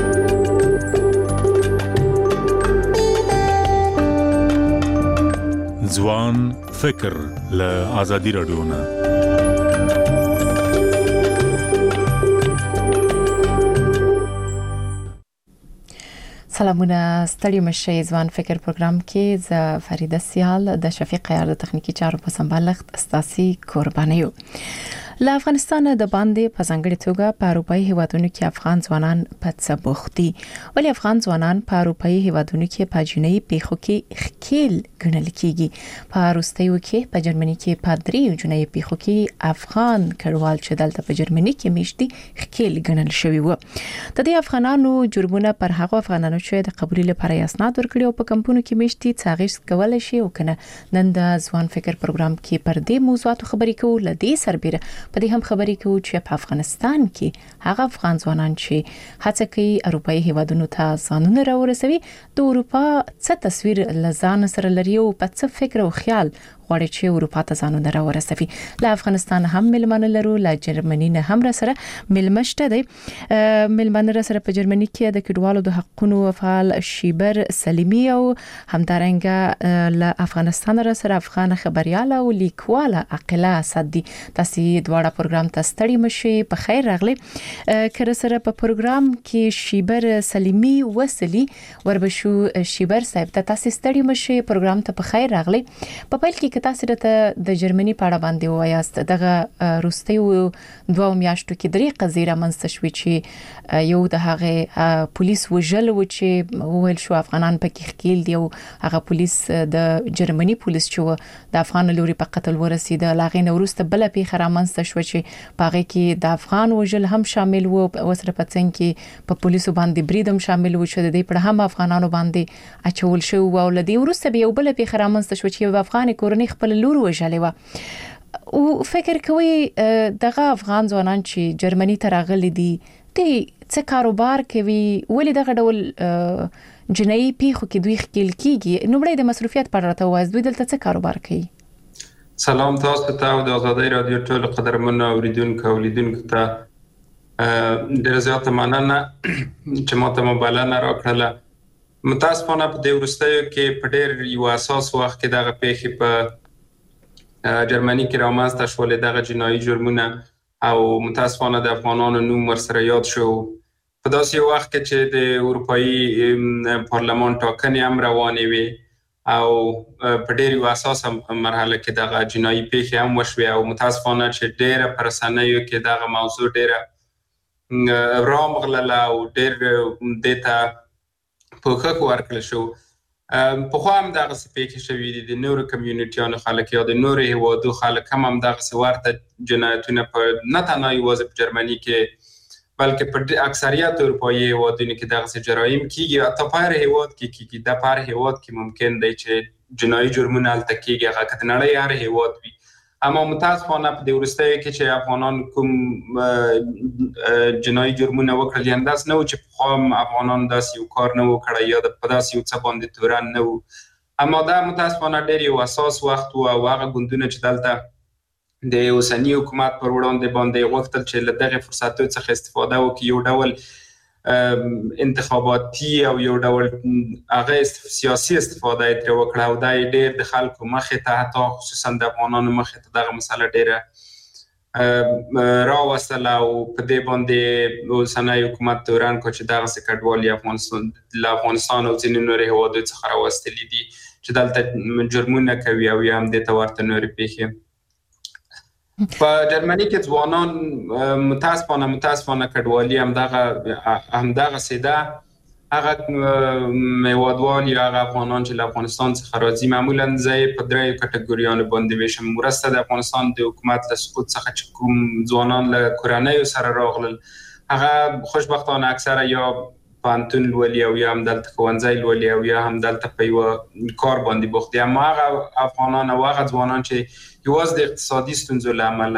ځوان فکر له آزادي رادیو نه. سلامونه، ستړي مشئ. ځوان فکر پروګرام کې ز فریده سیال د شفیق عیار د تخنیکی چارو په سمبالښت استاسي قرباني یو. له افغانستان د باندې په ځانګړي توګه په اروپאי هیوادونو کې افغان ځوانان په څه بوخت دي، ولی افغان ځوانان په اروپאי هیوادونو کې په جنۍ پیښو کې خکیل ګڼل کیږي. په روسیو کې په جرمني کې په دریو جنۍ پیښو کې افغان کډوال چې دلته په جرمني کې میشتي خکیل ګڼل شوی و. د دې افغانانو جرمونه پر هغه افغانانو چې د قبول لپاره اسناد ورکړي او په کمپونو کې میشتي څاغښت کول شي او کنه. نن د ځوان فکر پروګرام کې پر دې موضوعاتو خبرې کوو. لدې سربېره په دې هم خبرې کوو چې په افغانستان کې هغه افغان ځوانان چې هڅه کوي اروپאי هیوادونو ته ځانونه راورسوي، د اروپا څه تصویر لزان سره لري او په څه فکر او خیال غواړي چې اروپا ته ځانونه راورسوي. له افغانستان هم ملمنه لرو، له جرمني نه هم را سره ملمشته دی. ملمنه را سره په جرمني کې د کډوالو د حقوقو فعال شیبر سلیمی او همدارنګه له افغانستان را سره افغان خبرياله او لیکواله عقله اسد دي. تاسو دواړه پروګرام ته ستړي مشئ، په خیر راغلي. کله سره په پروګرام کې شیبر سلیمی وسلی وربشو. شیبر صاحب ته تاسو ستړي مشئ، پروګرام ته په خیر راغلي. په پیل کې تاسو ته د جرمنی په اړه باندې وایاست. دغه روسیو 2 میاشتو کې درې قضیې رامنځته شوې چې یو د هغه پولیس وژل و چې ویل شو افغانان پکې خکیل دي او هغه پولیس د جرمنی پولیس چې د افغان لوري په قتل ورسید. لاغې نورسته بل پیښه رامنځته شو چې پاره کې د افغان وژل هم شامل و. وسره پڅن کې په پولیسو باندې بریدم شامل و چې د دې په هم افغانانو باندې اچول شو او لدی ورسته به یو بل پیښه رامنځته شو چې یو افغان کورنۍ خپل لور وژلې و. او فکر کوي دغه افغان ځوانان چې جرمني ته راغلي دي ته څه کاروبار کوي، ولې دغه ډول جنۍ پیښو کې دوی خکیل کیږي؟ نومړی د مصروفیت پر راته وایي دوی دلته څه کاروبار کوي؟ سلام تاسو ته او د آزادۍ رادیو ټول قدرمنو اوریدونکو او لیدونکو ته ډېر زیاته مننه چې ماته مبالغه راکړله. متاسفانه په دې وروستیو کې په ډېر یو اساس وخت کې دغه پیښې په جرمني کې رامنځته شولې، دغه جنایي جرمونه، او متاسفانه د افغانانو نوم ورسره یاد شو. په داسې یو وخت کې چې د اروپאי پارلمان ټاکنې هم روانې وي او په ډېر یو اساسه مرحله کې دغه جنایي پیښې هم وشوې او متاسفانه چې ډېره په رسنیو کې دغه موضوع ډېره رامغلله او ډېر دې ته پوښښ ورکړل شو. پخوا هم دغسې پیښې شوي دي، د نورو کمیونټیانو خلک یا د نورو هیوادو خلک هم دغسې ورته جنایتونه په نه تنها یوازې په جرمني کې بلکې په اکثریت اروپایي هیوادونو کې دغسې جرایم کیږي. حتی په هر هیواد کې کیږي. د په هر هیواد کې ممکن دی چې جنایي جرمونه هلته کیږي، هغه که د نړۍ هر هیواد وي. اما متاسفانه په دې وروستیو کې چې افغانان کوم جنایي جرمونه وکړل، یعنې داسې نه و چې پخوا افغانان داسې یو کار نه و کړی یا په داسې یو څه باندې تورن نه و. اما دا متاسفانه ډېر یو اساس وخت و او هغه ګوندونه چې دلته د اوسني حکومت پر وړاندې باندې غوښتل چې له دغې فرصتونو څخه استفاده وکړي، یو ډول انتخاباتي او یو ډول هغه سیاسي استفاده یې ترې وکړه او دا یې ډېر د خلکو مخې ته، حتی خصوصا د افغانانو مخې ته دغه مسله ډېره راوستله او په دې باندې اوسنی حکومت تورن کړ چې دغسې کډوال له افغانستان او ځینې نورې هیوادو څخه راوستلي دي چې دلته جرمونه کوي او یا هم دې ته ورته نورې پیښې. په جرمني کې ځوانان متاسفانه کډوالي همدغسې ده. هغه هیوادوال یا هغه افغانان چې له افغانستان څخه راځي معمولا زه یې په 3 کټګوریانو باندې ویشم. وروسته د افغانستان د حکومت له سقوط څخه چې کوم ځوانان له کورنیو سره راغلل، هغه خوشبختانه اکثره یا پوهنتون لولي او یا هم دلته ښوونځی لولي او یا هم دلته په یوه کار باندې بوخت دي. اما هغه افغانان او هغه ځوانان چې یوازې د اقتصادي ستونزو له امله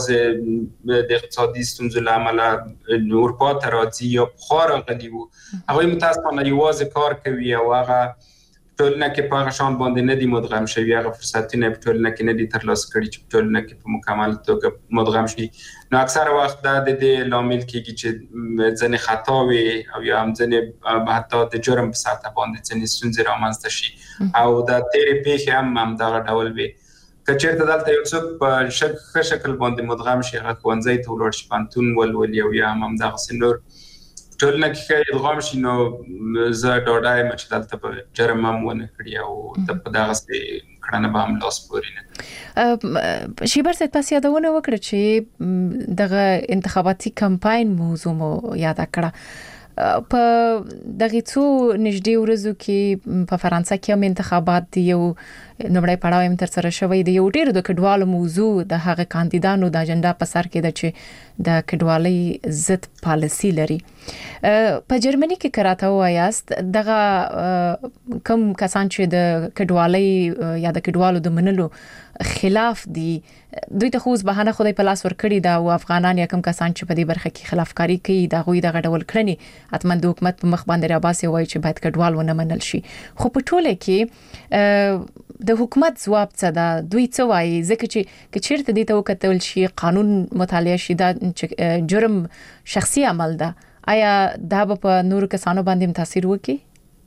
اروپا ته راځي یا پخوا راغلي وو، هغوی متاسفانه یوازې کار کوي او هغه ټولنه کې په هغه شان باندې نه دي مدغم شوي، هغه فرصتونه په ټولنه کې نه دي ترلاسه کړي چې په ټولنه کې په مکمل توګه مدغم شي. نو اکثره وخت دا د دې لامل کېږي چې ځینې خطاوې او یا هم ځینې حتی د جرم په سطح باندې ځینې ستونزې رامنځته شي او د تېرې پیښې هم همدغه ډول وي. که چېرته دلته یو څوک په ښه شکل باندې مدغم شي، هغه ښوونځي ته ولاړ شي، پوهنتون ولولي او یا هم همدغسې نور ټولنه کې ښه ادغام شي، نو زه ډاډه یم چې دلته به جرم هم ونه کړي او په دغسې کړنه به هم لاس پورې نه. شیبر صاحب تاسو یادونه وکړه چې دغه انتخاباتي کمپاین موضوع مو یاد کړه. په دغه څو نږدې ورځو کې په فرانسه کې هم انتخابات دي، یو نومړی پړاو هم تر سره شوی دی. یو ډېر د کډوالو موضوع د هغه کاندیدانو د اجنډا په سر کې ده چې د کډوالۍ ضد پالیسي لري. په جرمني کې کراته وایاست دغه کم کسان چې د کډوالۍ یا د کډوالو د منلو خلاف دي، دوی ته خو بهانه خدای په لاس ورکړي دا او افغانان یا کم کسان چې په دې برخه کې خلافکاری کوي دا غوي دغه ډول کړنی اتمن د حکومت په مخ باندې راباسي وایي چې باید کډوال ونه منل شي. خو په ټوله کې د حکومت ځواب څه ده؟ دوی څه وایي؟ ځکه چې چیرته دې ته وکتل شي قانون مطالعه شي دا جرم شخصي عمل ده، آیا دا په نور کسانو باندې تاثیر وکړي؟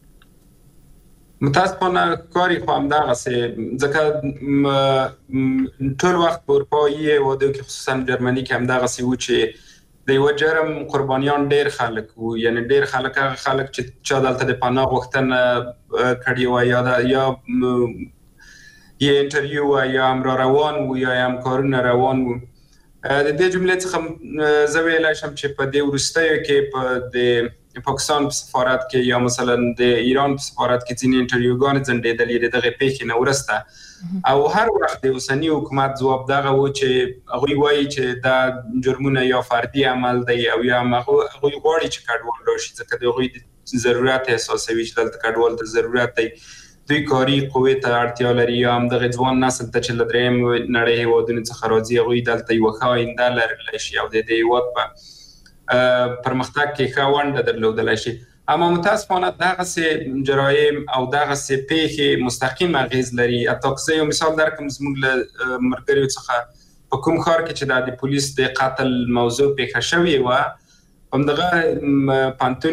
متاسفانه کاری خو همدغسې، ځکه ټول وخت په اروپایي هېوادو کې خصوصا جرمني کې همدغسې وو چې د یوه جرم قربانیان ډېر خلک وو، یعنی ډېر خلک هغه خلک چې چا دلته د پناه غوښتنه کړې وه یا انټرویو وه یا هم را روان وو یا هم کارونه روان وو. د دې جملې څخه زه ویلی شم چې په دې وروستیو کې په د پاکستان په سفارت کې یا مثلا د ایران په سفارت کې ځینې انټرویوګانې ځنډېدلې د دغې پیښې نه وروسته، او هر وخت د اوسني حکومت ځواب دغه و چې هغوی وایي چې دا جرمونه یا فردي عمل دی او یا هم هغوی غواړي چې کډوال راشي ځکه د هغوی د ضرورت احساسوي چې دلته کډوال ته ضرورت دی، دوی کاري قوې ته اړتیا لري یا هم دغه ځوان نسل ته چې له درېیم نړۍ هېوادونو څخه راځي هغوی دلته یوه ښه آینده لرلی شي او د دې هېواد په پرمختګ کې ښه ونډه درلودلی شي. اما متاسفانه دغسې جرایم او دغسې پیښې مستقیم اغیز لري. حتی که زه یو مثال درکړم، زموږ له ملګریو څخه په کوم ښار کې چې د پولیس د قتل موضوع پیښه شوې وه، همدغه پوهنتون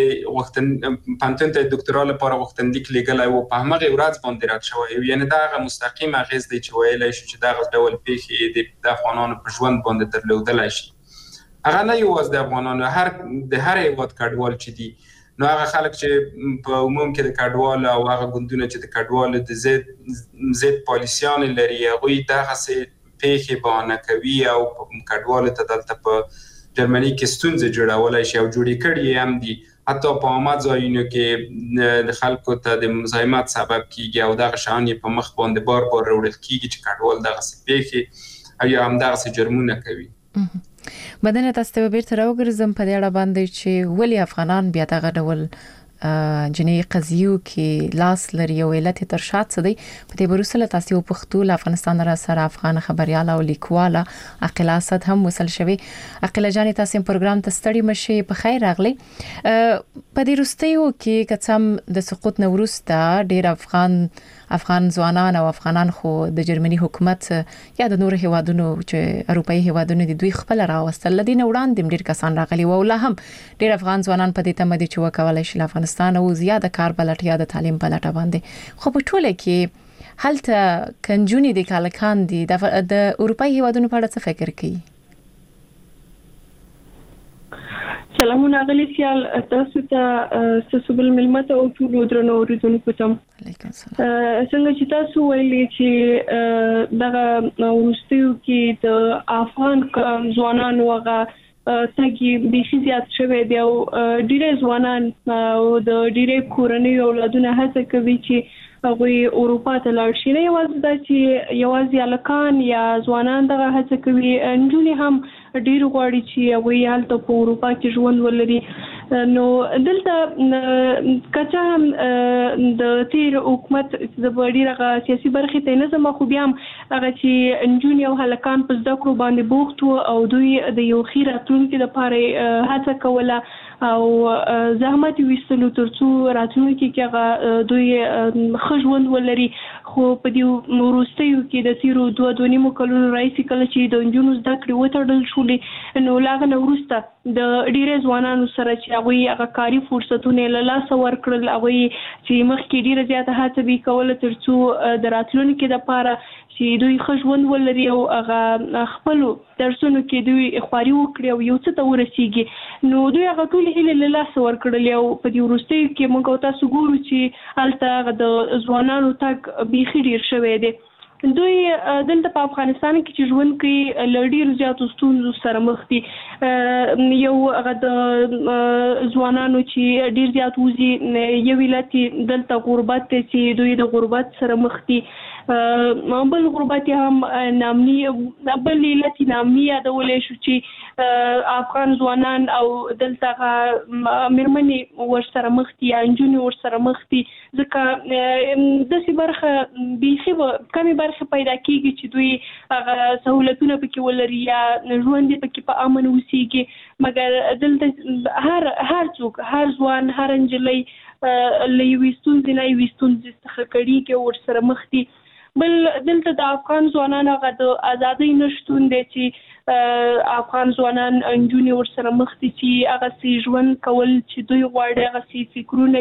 ته دکترا لپاره غوښتنلیک لیږلی و، په همغې ورځ باندې رد شوی و. یعنې دا هغه مستقیم اغیز دی چې ویلی شو چې دغه ډول پیښې د افغانانو په ژوند باندې درلودلی شي. هغه نه یوازې د افغانانو، د هر هېواد کډوال چې دي، نو هغه خلک چې په عموم کې د کډوالو او هغه ګوندونه چې د کډوالو د ضد پالیسیانې لري هغوی دغسې پیښې بهانه کوي او کډوالو ته دلته په جرمني کې ستونزې جوړولی شي او جوړې کړي هم دي. حتی په عامه ځایونو کې د خلکو ته د مزاحمت سبب کیږي او دغه شیان یې په مخ باندې بار بار راوړل کیږي چې کډوال دغسې پیښې او یا هم دغسې جرمونه کوي. بدنه تاسو ته بیرته راوګرځم په دې اړه باندې چې ولې افغانان بیا دغه ډول جنې قضیو کې لاس لري او علت تر شات څه دی. په دې بروسله تاسو په پښتو افغانستان را سره افغان خبريال او لیکواله عقیله اسد هم وصل شوی. عقیله جان تاسو پروګرام ته ستړي مشي، په خیر راغلی. په دې وروستیو کې کڅم د سقوط نوروسته ډېر افغان ځوانان او افغانان خو د جرمني حکومت یا د نور هیوادونو چې اروپאי هیوادونو د دوی خپل راوستل لدی نه وړاندې ډېر کسان راغلي و، لا هم ډېر افغان ځوانان په دې تمه دي چې وکولای شي افغانستان او زیاده کار بلټ یا د تعلیم بلټ باندې. خو په ټوله کې هلته کنجونی د کالکان دي د اروپאי هیوادونو په اړه څه فکر کوي؟ سلامونه غلی سیال تاسو ته سسبل ملمت او ټول درنو اوریدونکو ته علیکم السلام. څنګه چې تاسو ویلي چې دغه ورستیو کې د افغان ځوانانو هغه تګي بيخي زیات شوی دی او ډیره ځوانان او د ډیره کورنۍ اولادونه هڅه کوي چې هغه اروپا ته لاړ شي. نه یوازې دا چې یوازې الکان یا ځوانان دغه هڅه کوي، انجونې هم ډیر غواړي چې هغه هلته په اروپا کې ژوند ولري. نو دلته کچا هم د تیر حکومت د ډیره سیاسي برخې ته نه زما خو بیا هم هغه چې انجونې او هلکان په زده کړو باندې بوخت او دوی د یو خیر راتلونکي لپاره هڅه کوله او زحمت وستلو ترڅو راتلونکي کې هغه دوی خژوند ولري. خو په دې وروستیو کې د تیرو 2.5 کلونو راځي کله چې د انجونو زده کړې وتړل شولې نو لاغه نو وروسته د ډیره ځوانانو سره چې هغه کاري فرصتونه له لاسه ورکړل هغه چې مخکې ډیره زیاته هڅه وکوله ترڅو د راتلونکي لپاره چې دوی خژوند ولري او هغه خپل درسونو کې دوی خواري وکړي او یو څه ته ورسیږي نو دوی هغه ټول هیله له لاسه ورکړل او په دې وروستیو کې موږ تاسو ګورو چې هلته د ځوانانو تک بیخي ډیر شوی دی. دوی دلته په افغانستان کې چې ژوند کوي له ډیرو زیاتو ستونزو سره مخ دي. یو هغه د ځوانانو چې ډیر زیات وزي یو ولایت دلته غربت چې دوی د غربت سره مخ دي. بل غربت هم نامني بل ولایت نامني یادولې شو چې افغان ځوانان او دلته مېرمنې ورسره مخ دي انجونې ورسره مخ دي ځکه داسې برخه بیخي کمې برخه پیدا کیږي چې دوی هغه سہولتونه پکې ولري یا ژوند پکې په امن اوسېږي مګر دلته هر څوک هر ځوان هر نجلۍ له یوې ستونزې نه یوې ستونزې څخه کړېږي ورسره مخ دي. بل دلته د افغان ځوانانو هغه د ازادۍ نشتون دی چې افغان ځوانان انجونې ورسره مخ دي چې هغه سي ژوند کول چې دوی غواړي هغه سي فکرونه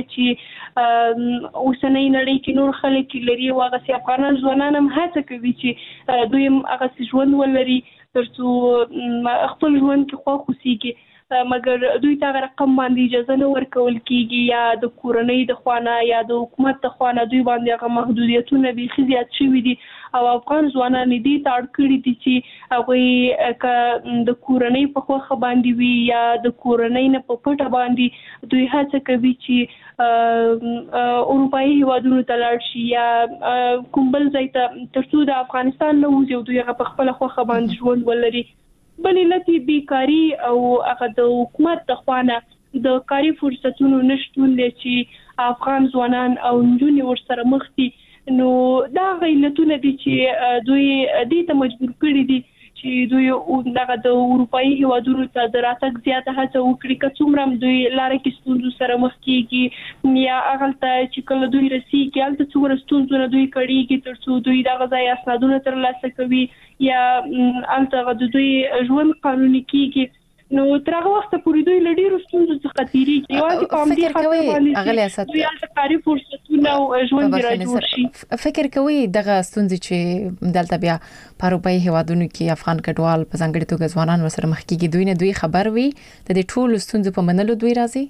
چې اوسنۍ نړۍ کې نور خلک لري او هغه سي افغان ځوانان هم هڅه کوي چې دوی هغه سي ژوند ولري ترڅو خپل ژوند کې خوښ اوسېږي مګر دوی ته رقم باندې اجازه نه ورکول کیږي یا د کورنۍ د خوانه یا د حکومت د خوانه دوی باندې هغه محدودیتونه بیخي زیات شوي دي او افغان ځوانان دې ته اړ کړي دي چې هغوی د کورنۍ په خوښه باندې وي یا د کورنۍ نه په پټه باندې دوی هڅه کوي چې اروپایي هیوادونو ته لاړ شي یا کوم بل ځای ته ترڅو د افغانستان نه وځي او دوی هغه په خپله خوښه باندې ژوند ولري. بل علت بیکاري او هغه د حکومت د خوانه د کاري فرصتونو نشتون دی چې افغان ځوانان او نجونې ورسره مخ دي. نو دا علتونه دي چې دوی دې ته مجبور کړي دي چې دوی دغه د اروپایي هیوادونو ته د راتګ زیاته هڅه وکړي که څومره دوی لاره کې ستونزو سره مخ کېږي یا هغلته چې کله دوی رسېږي هلته څومره ستونزونه دوی کړېږي تر څو دوی دغه ځای اسنادونه ترلاسه کوي یا هلته د دوی ژوند قانوني کېږي. نو تر هغه وخته پورې دوی له ډېرو ستونزو څخه تېرېږي یوازې په همدې خاطر باندې دوی هلته کاري فرصتونه او ژوند یې راجوړ شي. فکر کوئ دغه ستونزې چې دلته بیا په اروپایي هیوادونو کې افغان کډوال په ځانګړې توګه ځوانان ورسره مخ کېږي دوی نه دوی خبر وي د دې ټولو ستونزو په منلو دوی راځي؟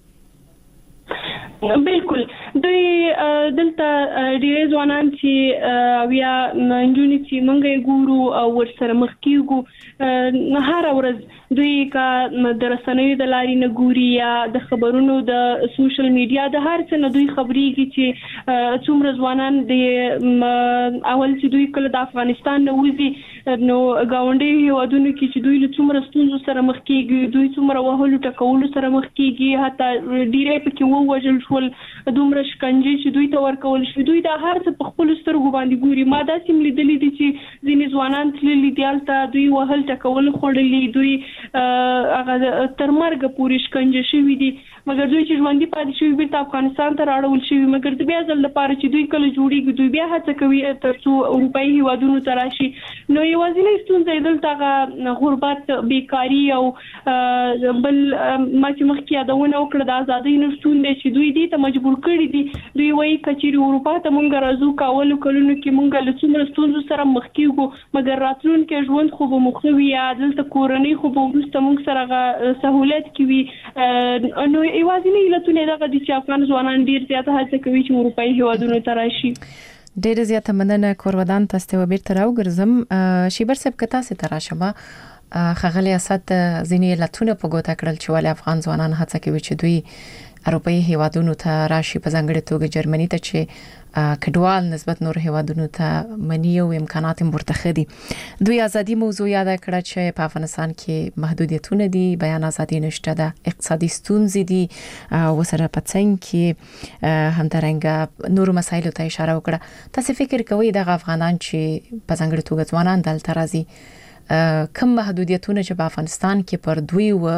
بالکل دوی دلته ډېر ځوانان چې بیا نجونې چې موږ یې ګورو او ورسره مخ کېږو هره ورځ دوی که د رسنیو د لارې نه ګوري یا د خبرونو د سوشل میډیا د هر څه نه دوی خبرېږي چې څومره ځوانان د اول چې دوی کله د افغانستان نه وځي نو ګاونډي هیوادونو کې چې دوی له څومره ستونزو سره مخ کېږي دوی څومره وهلو ټکولو سره مخ کېږي حتی ډېری پکې ووژل شول دومره شکنجې چې دوی ته ورکول شي دوی دا هر څه په خپلو سترګو باندې ګوري. ما داسې هم لیدلي دي چې ځینې ځوانان تللي دي هلته دوی وهل ټکول خوړلي دوی هغه تر مرګه پورې شکنجه شوي دي مګر دوی چې ژوندي پاتې شوي بیرته افغانستان ته راړول شوي مګر د بیا ځل لپاره چې دوی کله جوړېږي دوی بیا هڅه کوي تر څو اروپایي هیوادونو ته راشي. نو یوازینۍ ستونزه یې دلته هغه غربت بیکاري او بل ما چې مخکې یادونه وکړه د ازادۍ نشتون دی چې دوی دې ته مجبور کړي دي دوی وایي که چېرې اروپا ته مونږ راځو که اولو کلونو کې مونږ له څومره ستونزو سره مخ کېږو مګر راتلونکی ژوند خو به مو ښه وي یا دلته کورنۍ خو به وروسته مونږ سره هغه سهولت کې وي. نو یوازینی علتونه دغه دي چې افغان ځوانان ډیر زیاته هڅه کوي چې اروپایي هیوادونو ته راشي. ډیر زیاته مننه کورودان تاسو ته بیرته راوګرځم شیبر صاحب کته سي تراشمه خغلی اسد ځینې علتونه په ګوته کړل چې ولې افغان ځوانان هڅه کوي چې دوی اروپایي هیوادونو ته راشي په ځانګړې توګه جرمني ته چې کډوال نسبت نور هیوادونو ته منی او امکانات مرتخه دي. دوی ازادي موضوع یاد کړه چې په افغانستان کې محدودیتونه دي بیان ازادي نشته ده اقتصادي ستونزې دي وسره پڅنګ کې همدارنګه نور مسایلو ته اشاره وکړه. تاسو فکر کوئ د افغانان چې په ځانګړې توګه ځوانان دلته راځي کوم محدودیتونه چې په افغانستان کې پر دوی و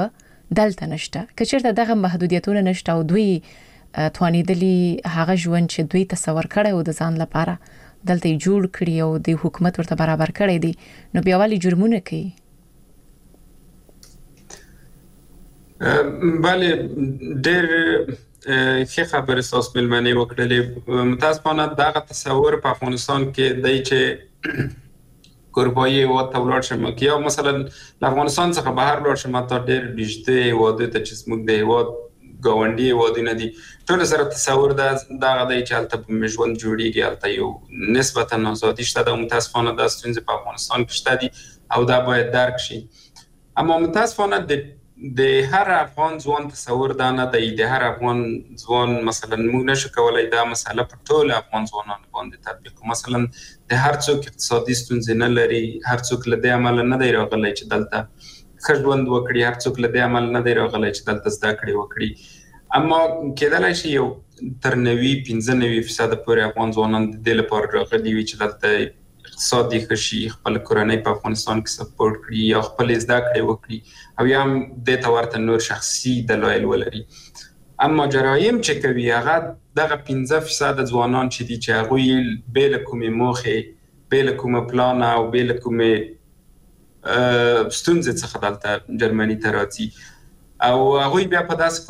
دلته نشته. کچېرته دغه محدودیتونه نشته او دوی توانیدلی هغه ژوند چې دوی تصور کړي او د ځان لپاره دلته جوړ کړي او د حکومت ورته برابر کړي دي، نو بیا والی جرمونه کوي. بله ډېر ښه خبره تاسو ملمنې وکړلې. متاسفانه دغه تصور په افغانستان کې دی چې کوربایي او تولړ شم کې یا مثلا افغانستان څخه بهر لاړ شم ته ډېر نږدې واده ته چې موږ د هیواد ګاونډي ودونه دي ټول سره تصور دا غدای چې البته په ژوند جوړیږي البته یو نسبتا آزادي شته د متاسفانه د ستونزې په افغانستان کې شته دي او دا باید درک شي. اما متاسفانه د هر افغان ځوان تصور دا نه دی. د هر افغان ځوان مثلا موږ نشو کولای دا مسله په ټول افغان ځوانانو باندې تطبیق کړو. مثلا د هر څوک اقتصادي ستونزې نه لري، هر څوک له دې عمل نه دی راغلی چې دلته خژوند وکړي، هر څوک له دې عمل نه دی راغلی چې دلته زده کړې وکړي. اما کېدلای شي یو تر 90-95% پورې افغان ځوانان د دې لپاره راغلي وي چې دلته اقتصادي ښه شي، خپل کورنۍ په افغانستان کې سپورټ کړي یا خپل زده کړې وکړي او یا هم دې ته ورته نور شخصي دلایل ولري. اما جرایم چې کوي هغه دغه 15% ځوانان چې دي چې هغوی بې له کومې موخې، بې له کومه پلان او بې له کومې ستونزې څخه دلته جرمني ته راځي او هغوی بیا په داسې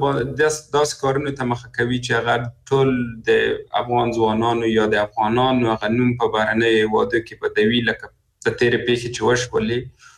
کارونو ته مخه کوي چې هغه ټول د افغان ځوانانو یا د افغانانو هغه نوم په بهرنیو هیوادو کې بدوي، لکه د تېرې پیښې چې وشولې.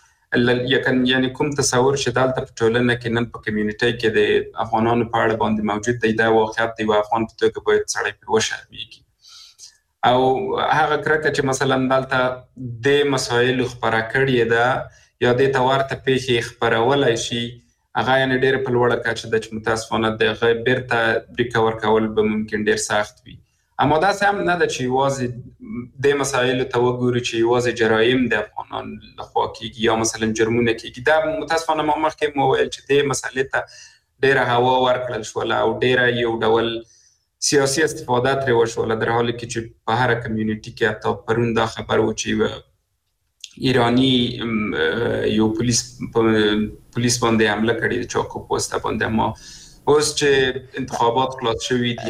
یعنی کوم تصور چې دلته په ټولنه کې نن په کمیونټي کې د افغانانو په اړه باندې موجود دی دا واقعیت دی او افغان په توګه باید سړی پرې وشرمېږي او هغه کرکه چې مثلا دلته د مسایلو خپره کړې ده یا د ورته پیښې خپرولای شي هغه یې ډېر په لوړه کچه ده چې متاسفانه دغه بیرته ریکور کول به ممکن ډېر سخت وي. اما داسې هم نه ده چې یوازې د مسایلو ته وګورو چې یوازې جرایم د افغانان لخوا کېږي یا مثلا جرمونه کېږي. دا متاسفانه ما مخکې مو ویل چې دې مسلې ته ډېره هوا ورکړل شوله او ډېره یو ډول سیاسي استفاده ترې وشوله، در حالی کې چې په هره کمیونټي کې حتی پرون دا خبر و چې ایرانی یو پولیس باندې حمله کړې د چاکو پوسټ باندې. اما اوس چې انتخابات خلاص شوي دي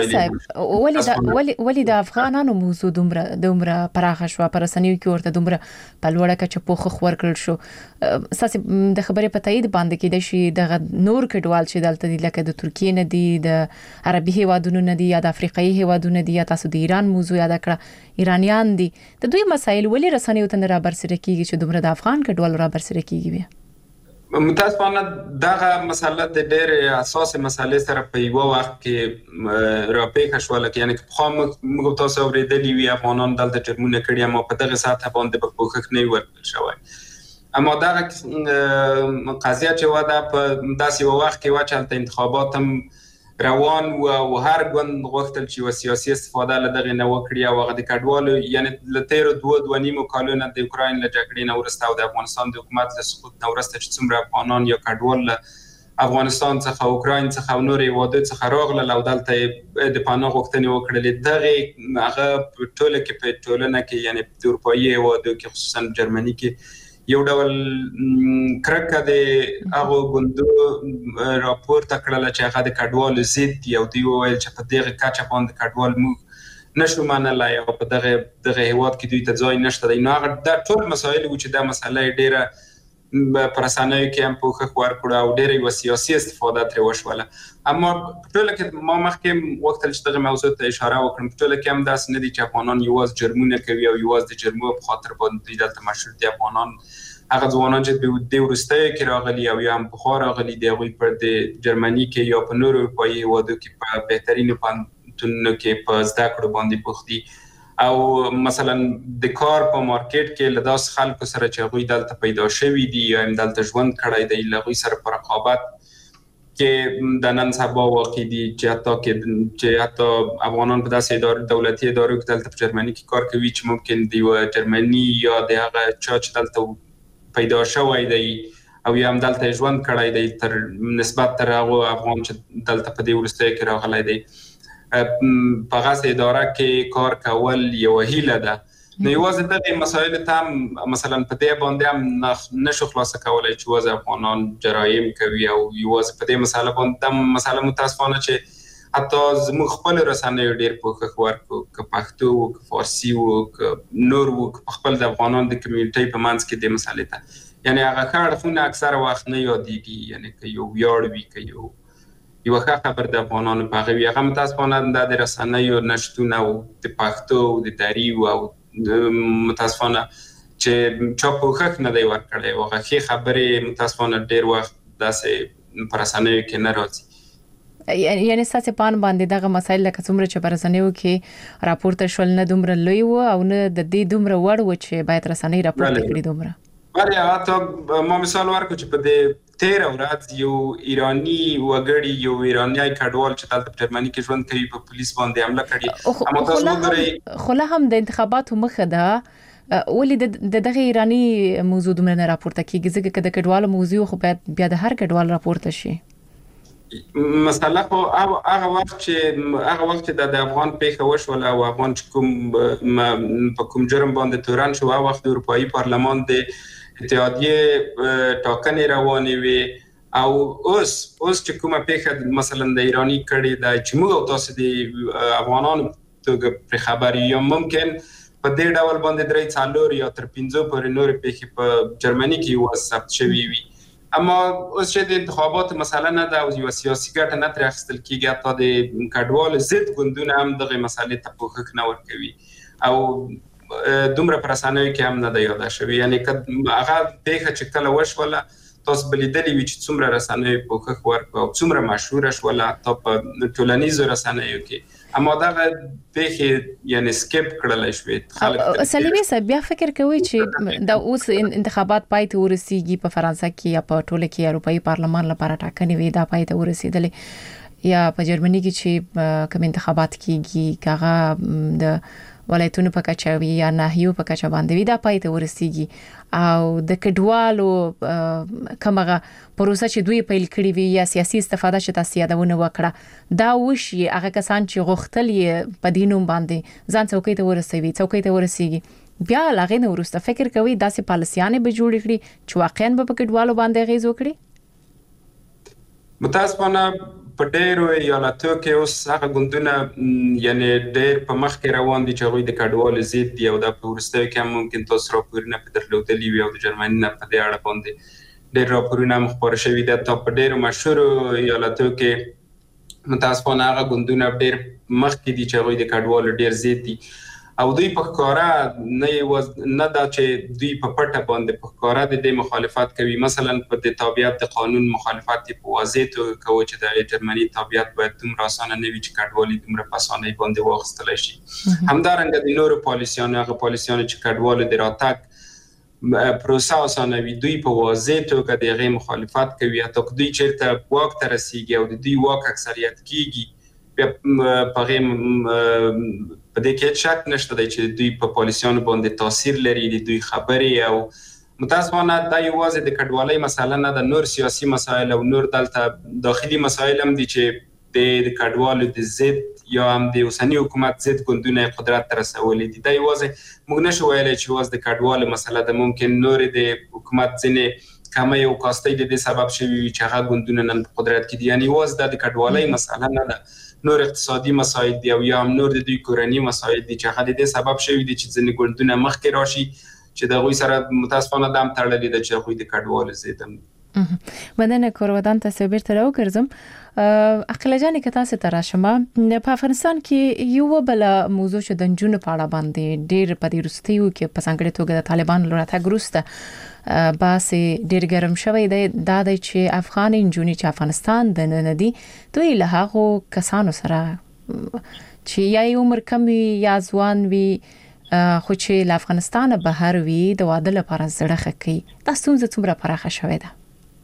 ولی د افغانانو موضوع دومره پراخه شو پر رسنیو کې ورته دومره په لوړه کچه پوخ خور کړل شو. اساس د خبرې په تایید باندې کې د شي د نور کډوال چې دلته دي لکه د ترکیه نه دي، د عربي هیوادونو نه دي یا د افریقایي هیوادونو نه دي یا تاسو د ایران موضوع یاد کړه ایرانیان دي. د دوی مسایل ولی رسنیو ته را برسره کیږي چې دومره د افغان کډوال را برسره کیږي؟ متاسفانه دغه مسله د ډېر اساسي مسلې سره په یو وخت کې راپېښه شوله، یعنی که خو موږ تاسو اورېدلي وي افغانان دلته جرمونه کړي اما په دغه سطح باندې په کوښښ نه ورکړل شوی. اما دغه قضیه چې ودا په داسې یو وخت کې و چې هلته انتخابات هم روان و او هر ګوند غوښتل چې سیاسي استفاده له دغې نه وکړي او هغه د کډوالو یعنی له تېرو 2.5 کالو نه د اوکراین له جګړې نه وروسته او د افغانستان د حکومت له سقوط نه وروسته چې څومره افغانان یا کډوال له افغانستان څخه اوکراین څخه او نورې هیوادو څخه راغلل او دلته د پناه غوښتنې وکړلې. دغې هغه په ټوله کې په ټولنه کې یعنی د اروپایي هیوادو کې خصوصا جرمني کې یو ډول کرکه د هغو ګوندو راپورته کړله چې هغه د کډوالو ضد دي او دوی وویل چې په دغه کچه باندې کډوال موږ نشو منلی او په دغه هیواد کې دوی ته ځای نشته دی. نو هغه دا ټول مسایل و چې دا مسله ډېره په رسنیو کې هم پوښښ ورکړو او ډېره یوه سیاسي استفاده ترې وشوله. اما په ټوله کې ما مخکې غوښتل چې دغه موضوع ته اشاره وکړم، په ټوله کې هم داسې نه دي چې افغانان یوازې جرمونه کوي او یوازې د جرمو په خاطر باندې دلته مشهور دي. افغانان هغه ځوانان چې د وروستیو کې راغلي او یا هم پخوا راغلي دي هغوی په د جرمني کې یا په نورو اروپایي هیوادو کې په بهترینو پوهنتونونو کې په زده کړو باندې بوخت دي او مثلا د کار په مارکیټ کې له داسې خلکو سره چې هغوی دلته پیدا شوي دي یا هم دلته ژوند کړی دی له هغوی سره په رقابت کې د نن سبا واقع دي چې حتی افغانان په داسې دولتي ادارو کې دلته په جرمني کې کار کوي چې ممکن د یوه جرمني یا د هغه چا چې دلته پیدا شوی دی او یا هم دلته ژوند کړی دی تر نسبت تر هغو افغان چې دلته په دې وروستیو کې راغلی دی په هغه اداره کې کار کول یوه هیله ده. نو یوازې دغه مسایل ته مثلا په دې باندې هم نشو خلاص کولای چې وځ افغانان جرایم کوي او یوازې په دې مسله باندې مسله متاسفانه چې حتی زموږ خپل رسنۍ ډېر پوښښ ورکو ک پښتو او ک فارسی او ک نور او خپل د افغانان د کمیونټي په منځ کې د مسلې ته یعنی هغه کارونه اکثر وخت نه یادېږي یعنی که یو ویاړ وي که یو ښه خبر د افغانانو په هغه وي هغه متاسفانه د رسنیو نشتون او د پښتو او د دری او متاسفانه چې چا پوښښ نه دی ورکړی او هغه خبرې متاسفانه ډېر وخت داسې په رسنیو کې نه راځي یعنی ساسه پان باندې دغه مسایل لکه څومره چې برسنیو کې راپورته شول نه دومره لوی و او نه د دې دومره وړ و چې باید رسنۍ راپورته کړي دومره بله حتی ما مثال ورکو چې په دې 13 ورځ یو ایرانی وګړي یو ایرانی کډوال چې دلته په جرمني کې ژوند کوي په پولیس باندې حمله کړې اما تاسو وګورئ خو لا هم د انتخاباتو مخه ده ولې د دغه ایرانی موضوع دومره نه راپورته کیږي ځکه چې د کډوالو موضوع خو بیا د هر کډوال راپورته شي مسله خو هغه وخت چې د افغان پیښه وشول او افغان په کوم جرم باندې تورن شو هغه وخت د اروپאי پارلمان د اتحادیه ټاکنې روانې وي او اوس چې کومه پیښه مثلا د ایرانی کړي د چې موږ تاسو د افغانانو ته خبري یا ممکن په دې ډول باندې درې څلور یا تر 15 پورې نور پیښې په جرمني کې وثبت شوي وي اما اوس چې د انتخابات مسله نه ده او یو سیاسي ګټه نه تر اخیستل کیږي حتی د کډوال ضد ګوندونه هم دغه مسلې ته پوښښ نه ورکوي او دومره پرسانوي کې هم نه ده یاده شوی یعنی هغه پیښه چې کله وشوله تاسو بلیدلې وي چې څومره رسنۍ پوښښ ورکوي او څومره مشهوره شوله حتی په ټولنیزو رسنیو کې اما دغه پیښه یعنی سکیپ کړل شوی خلک سلیمي صاحب بیا فکر کوي چې د اوس انتخابات پای ته ورسیږي په فرانسه کې یا په ټوله کې اروپאי پارلمان لپاره ټاکنې وي دا پای ته ورسیدلې یا په جرمني کې چې کوم انتخابات کیږي کاغه د ولایتونو په کچه وي یا ناحیو په کچه باندې وي دا پای ته ورسیږي او د کډوالو کومه پروسه چې دوی پیل کړی وي یا سیاسي استفاده چې تاسو یادونه وکړه دا وشي هغه کسان چې غوښتل یې په دینوم باندې ځان څوکۍ ته ورسیږي بیا لاغې نه ورسته فکر کوي داسې پالیسیانه به جوړ کړي چې واقعا به په کډوالو باندې غیز وکړي متاسفانه په ډېرو ایالاتو کې اوس هغه ګوندونه یعنی ډېر په مخ کې روان دي چې هغوی د کډوالو ضد دي او دا په وروستیو کې هم ممکن تاسو راپورونه په درلودلي وي او د جرمني نه په دې اړه باندې ډېر راپورونه هم خپاره شوي دي حتی په ډېرو مشهورو ایالاتو کې متاسفانه هغه ګوندونه ډېر مخ کې دي چې هغوی د کډوالو ډېر ضد دي او دوی په ښکاره نه دا چې دوی په پټه باندې په ښکاره د دې مخالفت کوي مثلا په د تابعیت د قانون مخالفت په واضح توګه کوي چې د جرمني تابعیت باید دومره اسانه نه وي چې کډوالي دومره په اسانۍ باندې واخیستل شي همدارنګه د نورو پالیسیانو هغه پالیسیانو چې کډوالو د راتګ پروسه اسانه وي دوی په واضح توګه د هغې مخالفت کوي حتی که دوی چیرته واک ته رسیږي او د دوی واک اکثریت کیږي په دې کې شک نشته دی چې دوی په پالیسیانو باندې تاثیر لري د دوی خبرې او متاسفانه دا یوازې د کډوالۍ مسله نه ده نور سیاسي مسایل او نور دلته داخلي مسایل هم دي چې د کډوالو د ضد یا هم د اوسني حکومت ضد ګوندونه قدرت ته رسولي دي دا یوازې موږ نشو ویلی چې یوازې د کډوالو مسله ده ممکن نور د حکومت ځینې کمۍ او کاستۍ د دې سبب شوي وي چې هغه ګوندونه نن په قدرت کې دي یعنی یوازې دا د کډوالۍ مسله نه ده نور اقتصادي مسایل دي او یا هم نور د دوی کورنی مسایل دي چې هغه د دې سبب شوي دي چې ځینې ګوندونه مخکې راشي چې د هغوی سره متاسفانه دا هم تړلي ده چې هغوی د کډوالو ضد هم مننه کورودان تاسو بیرته راوګرځم عقله جان که تاسو ته راشم په افغانستان کې یو بل موضوع چې د نجونو په اړه باندې ډېر په دې وروستیو کې په ځانګړي توګه د طالبان له راتګ وروسته باسي ډېر ګرم شوی دی دا چې افغان نجونې چې افغانستان د نه دي دوی له هغو کسانو سره چې یا عمر کم وي یا ځوان وي خو چې له افغانستان بهر وي د واده لپاره زړه ښه کوي دا ستونزه څومره پراخه شوې ده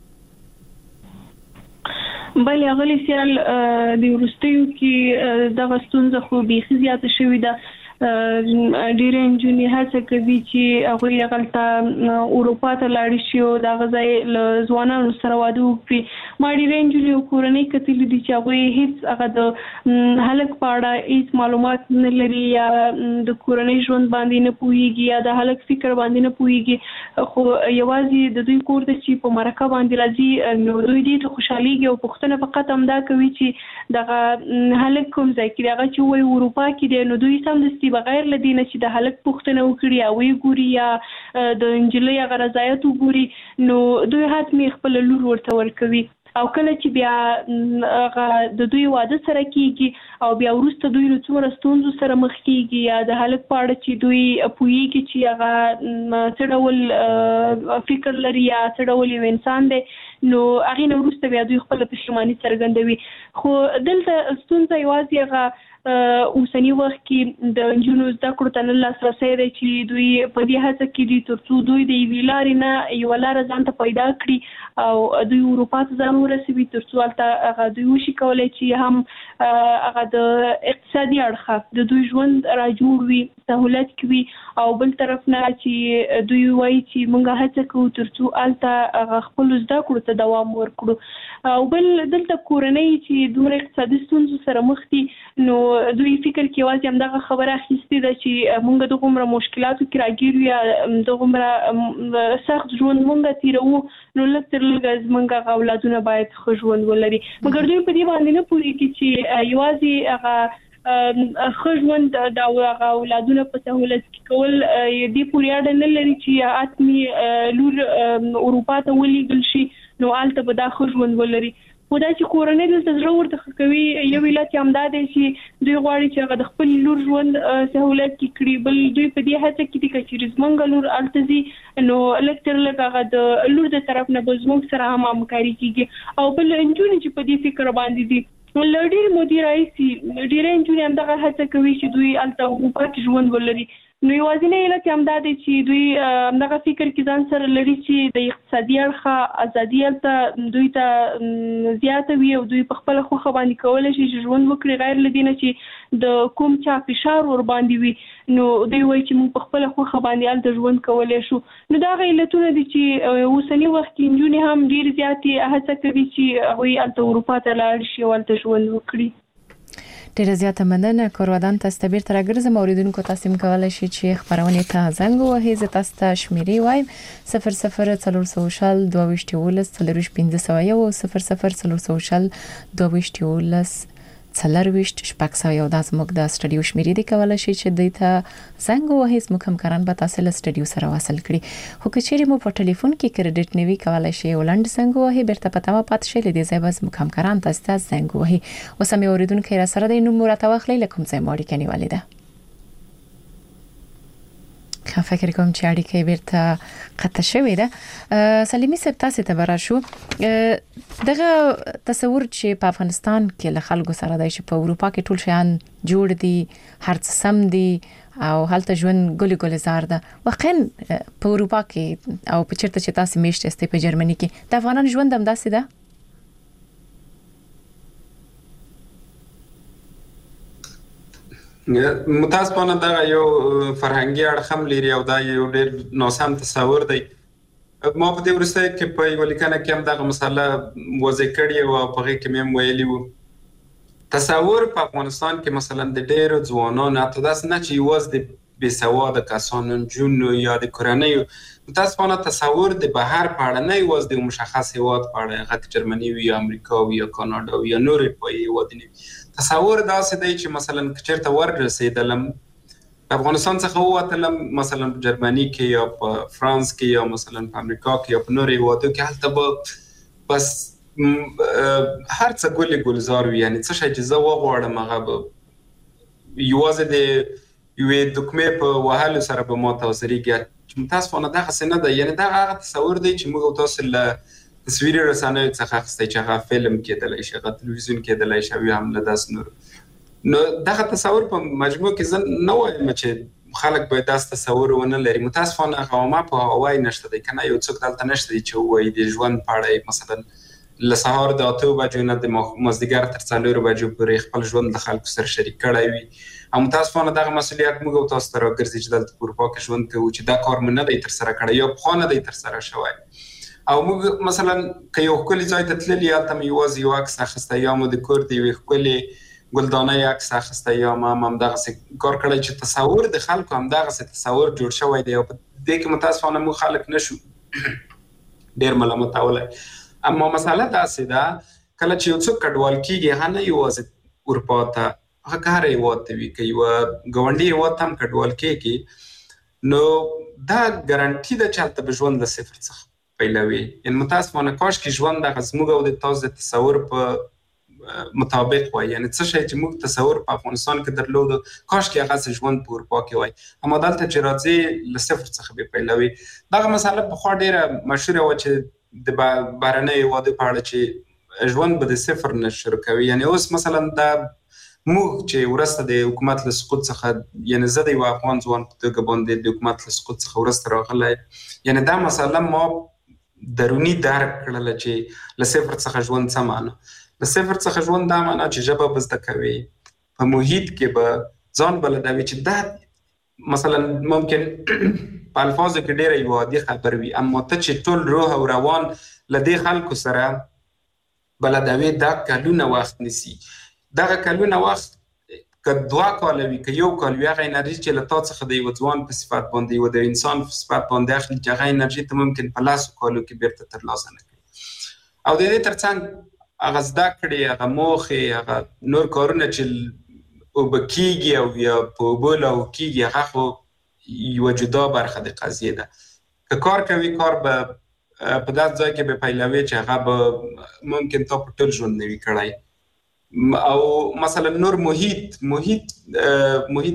بلې غلي سیال د ورستیو کې د غستونزه خو به زیاته شوې ده ډېرې نجونې هڅه کوي چې هغوی هغلته اروپا ته لاړې شي او د هغه ځای له ځوانانو سره واده وکړي. ما ډېرې نجونې او کورنۍ کتلي دي چې هغوی هېڅ هغه د هلک په اړه هېڅ معلومات نه لري یا د کورنۍ ژوند باندې نه پوهېږي یا د هلک فکر باندې نه پوهېږي، خو یوازې د دوی کور ته چې په مرکه باندې راځي نو دوی دې ته خوشحالېږي او پوښتنه فقط همدا کوي چې دغه هلک کوم ځای کې دی، هغه چې وایي اروپا کې دی، نو دوی سمدستي بغیر له دې نه چې د هلک پوښتنه وکړي او ویې ګوري یا د نجلۍ هغه رضایت وګوري، نو دوی حتمي خپله لور ورته ورکوي. او کله چې بیا هغه د دوی واده سره کېږي او بیا وروسته دوی له څومره ستونزو سره مخ کېږي یا د هلک په اړه چې دوی پوهېږي چې هغه څه ډول فکر لري یا څه ډول یو انسان دی، نو هغې نه وروسته بیا دوی خپله پښیماني څرګندوي. خو دلته ستونزه یوازې هغه اوسني وخت کې د نجونو زده کړو ته نه لاسرسی دی چې دوی په دې هڅه کې دي تر څو دوی د یوې لارې نه یوه لاره ځان ته پیدا کړي او دوی اروپا ته ځان ورسوي تر څو هلته هغه دوی وشي کولی چې هم هغه د اقتصادي اړخه د دوی ژوند را جوړ وي، سهولت کوي، او بل طرف نه چې دوی وایي چې موږ هڅه کوو تر څو هلته هغه خپلو زده کړو ته دوام ورکړو. او بل دلته کورنۍ چې دومره اقتصادي ستونزو سره مخ دي، نو دوی فکر کې یوازې همدغه خبره اخیستې ده چې موږ دغومره مشکلاتو کې راګیر یو یا دغومره سخت ژوند موږ تېروو، نو لږ تر لږه زموږ هغه اولادونه باید ښه ژوند ولري. مګر دوی په دې باندې نه پوهېږي چې یوازې هغه ښه ژوند د هغه اولادونه په سهولت کې کول دې پورې اړه نه لري چې حتمي لور اروپا ته ولیږل شي نو هلته به دا ښه ژوند ولري. خو دا چې کورنۍ دلته زړه ورته ښه کوي، یو علت یې همدا دی چې دوی غواړي چې هغه د خپل لور ژوند سهولت کې کړي. بل دوی په دې هڅه کې دي که چېرې زموږ لور هلته ځي نو لږ تر لږ هغه د لور د طرف نه به زموږ سره هم همکاري کېږي. او بل نجونې چې په دې فکر باندې دي، له ډېرې مودې راهیسې ډېری نجونې همدغه هڅه کوي چې دوی هلته اروپا کې ژوند ولري. نو یوازینی علت یې همدا دی چې دوی همدغه فکر کې ځان سره لري چې د اقتصادي اړخه ازادي هلته دوی ته زیاته وي او دوی په خپله خوښه باندې کولی شي چې ژوند وکړي، غیر له دې نه چې د کوم چا فشار ور باندې وي، نو دوی وایي چې موږ په خپله خوښه باندې هلته ژوند کولی شو. نو دا هغه علتونه دي چې اوسني وخت کې نجونې هم ډېرې زیاتې هڅه کوي چې هغوی هلته اروپا ته لاړ شي او هلته ژوند وکړي. ډیره زیاته مننه. کورودان تاسو ته بیرته راګرځم. اوریدونکو تاسو هم کولای شئ چې خبرونه ته زنګ ووهئ. زه تاسو ته شمیرې وایم 00 412 415 00 412 415 دا زموږ د سټډیو شمیرې دی. کولای شئ چې د ته زنګ ووهئ. زموږ همکاران به تاسو له سټډیو سره وصل کړي. خو که چیرې مو په ټلیفون کې کریډټ نه وي، کولای شئ ولند زنګ ووهئ. بیرته پته ما پات شئ لدې ځای به زموږ همکاران تاسو ته زنګ ووهئ. اوس هم اوریدونکو را سره د نوم راته واخلئ لکه څنګه موري کني والده. خو فکر کوم چې اړیکې بیرته قطع شوې ده. سلیمی صاحب تاسو ته براشو دغه تصور چې په افغانستان کې له خلکو سره دی چې په اروپا کې ټول شیان جوړ دي، هر څه سم دي او هلته ژوند ګل زار ده. واقعا په اروپا کې او په چیرته چې تاسو میشته استې په جرمني کې د افغانانو ژوند هم داسې ده؟ متاسفانه دا یو فرهنګي اړخ هم لري او دا یو ډېر ناسم تصور دی. ما په دې وروسته کې په یو لیکنه کې هم دغه مسله وضع کړې او په هغې کې مې هم ویلي وو تصور په افغانستان کې مثلا د ډېرو ځوانانو حتی داسې نه چې یوازې د بېسواده کسانو، نجونو یا د کورنیو، متاسفانه تصور د بهر په اړه نه یوازې د مشخص هېواد په اړه، هغه که جرمني وي یا امریکا وي یا کاناډا وي یا نور اروپایي هېوادونه وي، تصور داسې دی چې مثلا که چېرته وررسېدلم په افغانستان څخه ووتلم مثلا په جرمني کې یا په فرانس کې یا مثلا په امریکا کې یا په نورو هېوادو کې، هلته به بس هر څه ګلزار وي. یعنې څه شی چې زه وغواړم هغه به یوازې د یوې دکمې په وهلو سره به ما ته وسرېږي. متاسفانه دغسې نه ده. یعنې دغه هغه تصور دی چې موږ او تاسو له تصویري رسنیو څخه اخیستی چې هغه فلم کېدلی شي، هغه تلویزیون کېدلی شي او یا هم له داسې نورو. نو دغه تصور په مجموع کې زه نه وایم چې خلک باید داسې تصور ونه لري. متاسفانه هغه عامه پوهاوی نشته دی، که نه یو څوک دلته نشته دی چې ووایي د ژوند په اړه مثلا له سهار د 8 بجو نه د مازدیګر تر 4 بجو پورې خپل ژوند د خلکو سره شریک کړی وي. او متاسفانه دغه مسؤلیت موږ او تاسو ته راګرځي چې دلته په اروپا کې ژوند کوو چې دا کار مو نه دی تر سره کړی یا پخوا نه دی تر سره شوی. او موږ مثلا که یو ښکلي ځای ته تللي هلته مو یوازې یو عکس اخیستی یا مو د کور د یوې ښکلې ګلدانۍ عکس اخیستی یا ما هم همدغسې کار کړی چې تصور د خلکو همدغسې تصور جوړ شوی دی او په دې کې متاسفانه موږ خلک نشو ډېر ملامتولی. اما مسله داسې ده کله چې یو څوک کډوال کېږي هغه نه یوازې اروپا ته هغه که هر هېواد ته وي که یوه ګاونډي هېواد ته هم کډوال کېږي نو دا ګارنټي ده چې هلته به ژوند له صفر څخه پیلوي. یعنې متاسفانه کاشکې ژوند دغه زموږ او د تاسو د تصور په مطابق وای. یعنې څه شی چې موږ تصور په افغانستان کې درلودو کاشکې هغسې ژوند په اروپا کې وای. اما دلته چې راځې له صفر څخه به پیلوي. دغه مسله پخوا ډېره مشهوره وه چې د بهرنیو هېوادو په اړه چې ژوند به د صفر نه شروع کوي. یعنې اوس مثلا دا موږ چې وروسته د حکومت له سقوط څخه یعنې زه د یو افغان ځوان په توګه باندې د حکومت له سقوط څخه وروسته راغلی یعنې دا مسله ما دروني درک کړله چې له صفر څخه ژوند څه معنا. له صفر څخه ژوند دا معنا چې ژبه به زده کوي په محیط کې به ځان بلدوي چې دا مثلا ممکن په الفاظو کې ډېره یو عادي خبر وي اما ته چې ټول روح او روان له دې خلکو سره بلدوي دا کلونه وخت نیسي. دغه کلونه وخت که 2 کاله وي که 1 کال وي هغه انرژي چې له تا څخه د یوه ځوان په صفت باندې یوه د انسان په صفت باندې اخلي چې هغه انرژي ته ممکن په 10 کالو کې بیرته ترلاسه نه کړي. او د دې ترڅنګ هغه زده کړې هغه موخې هغه نور کارونه چې اوبه کېږي او یا په اوبو لاهو کېږي هغه خو یوه جدا برخه د قضیې ده. که کار کوي کار به په داسې ځای کې به پیلوي چې هغه به ممکن تا په ټول ژوند نه وي کړی. او مثلا نور محیط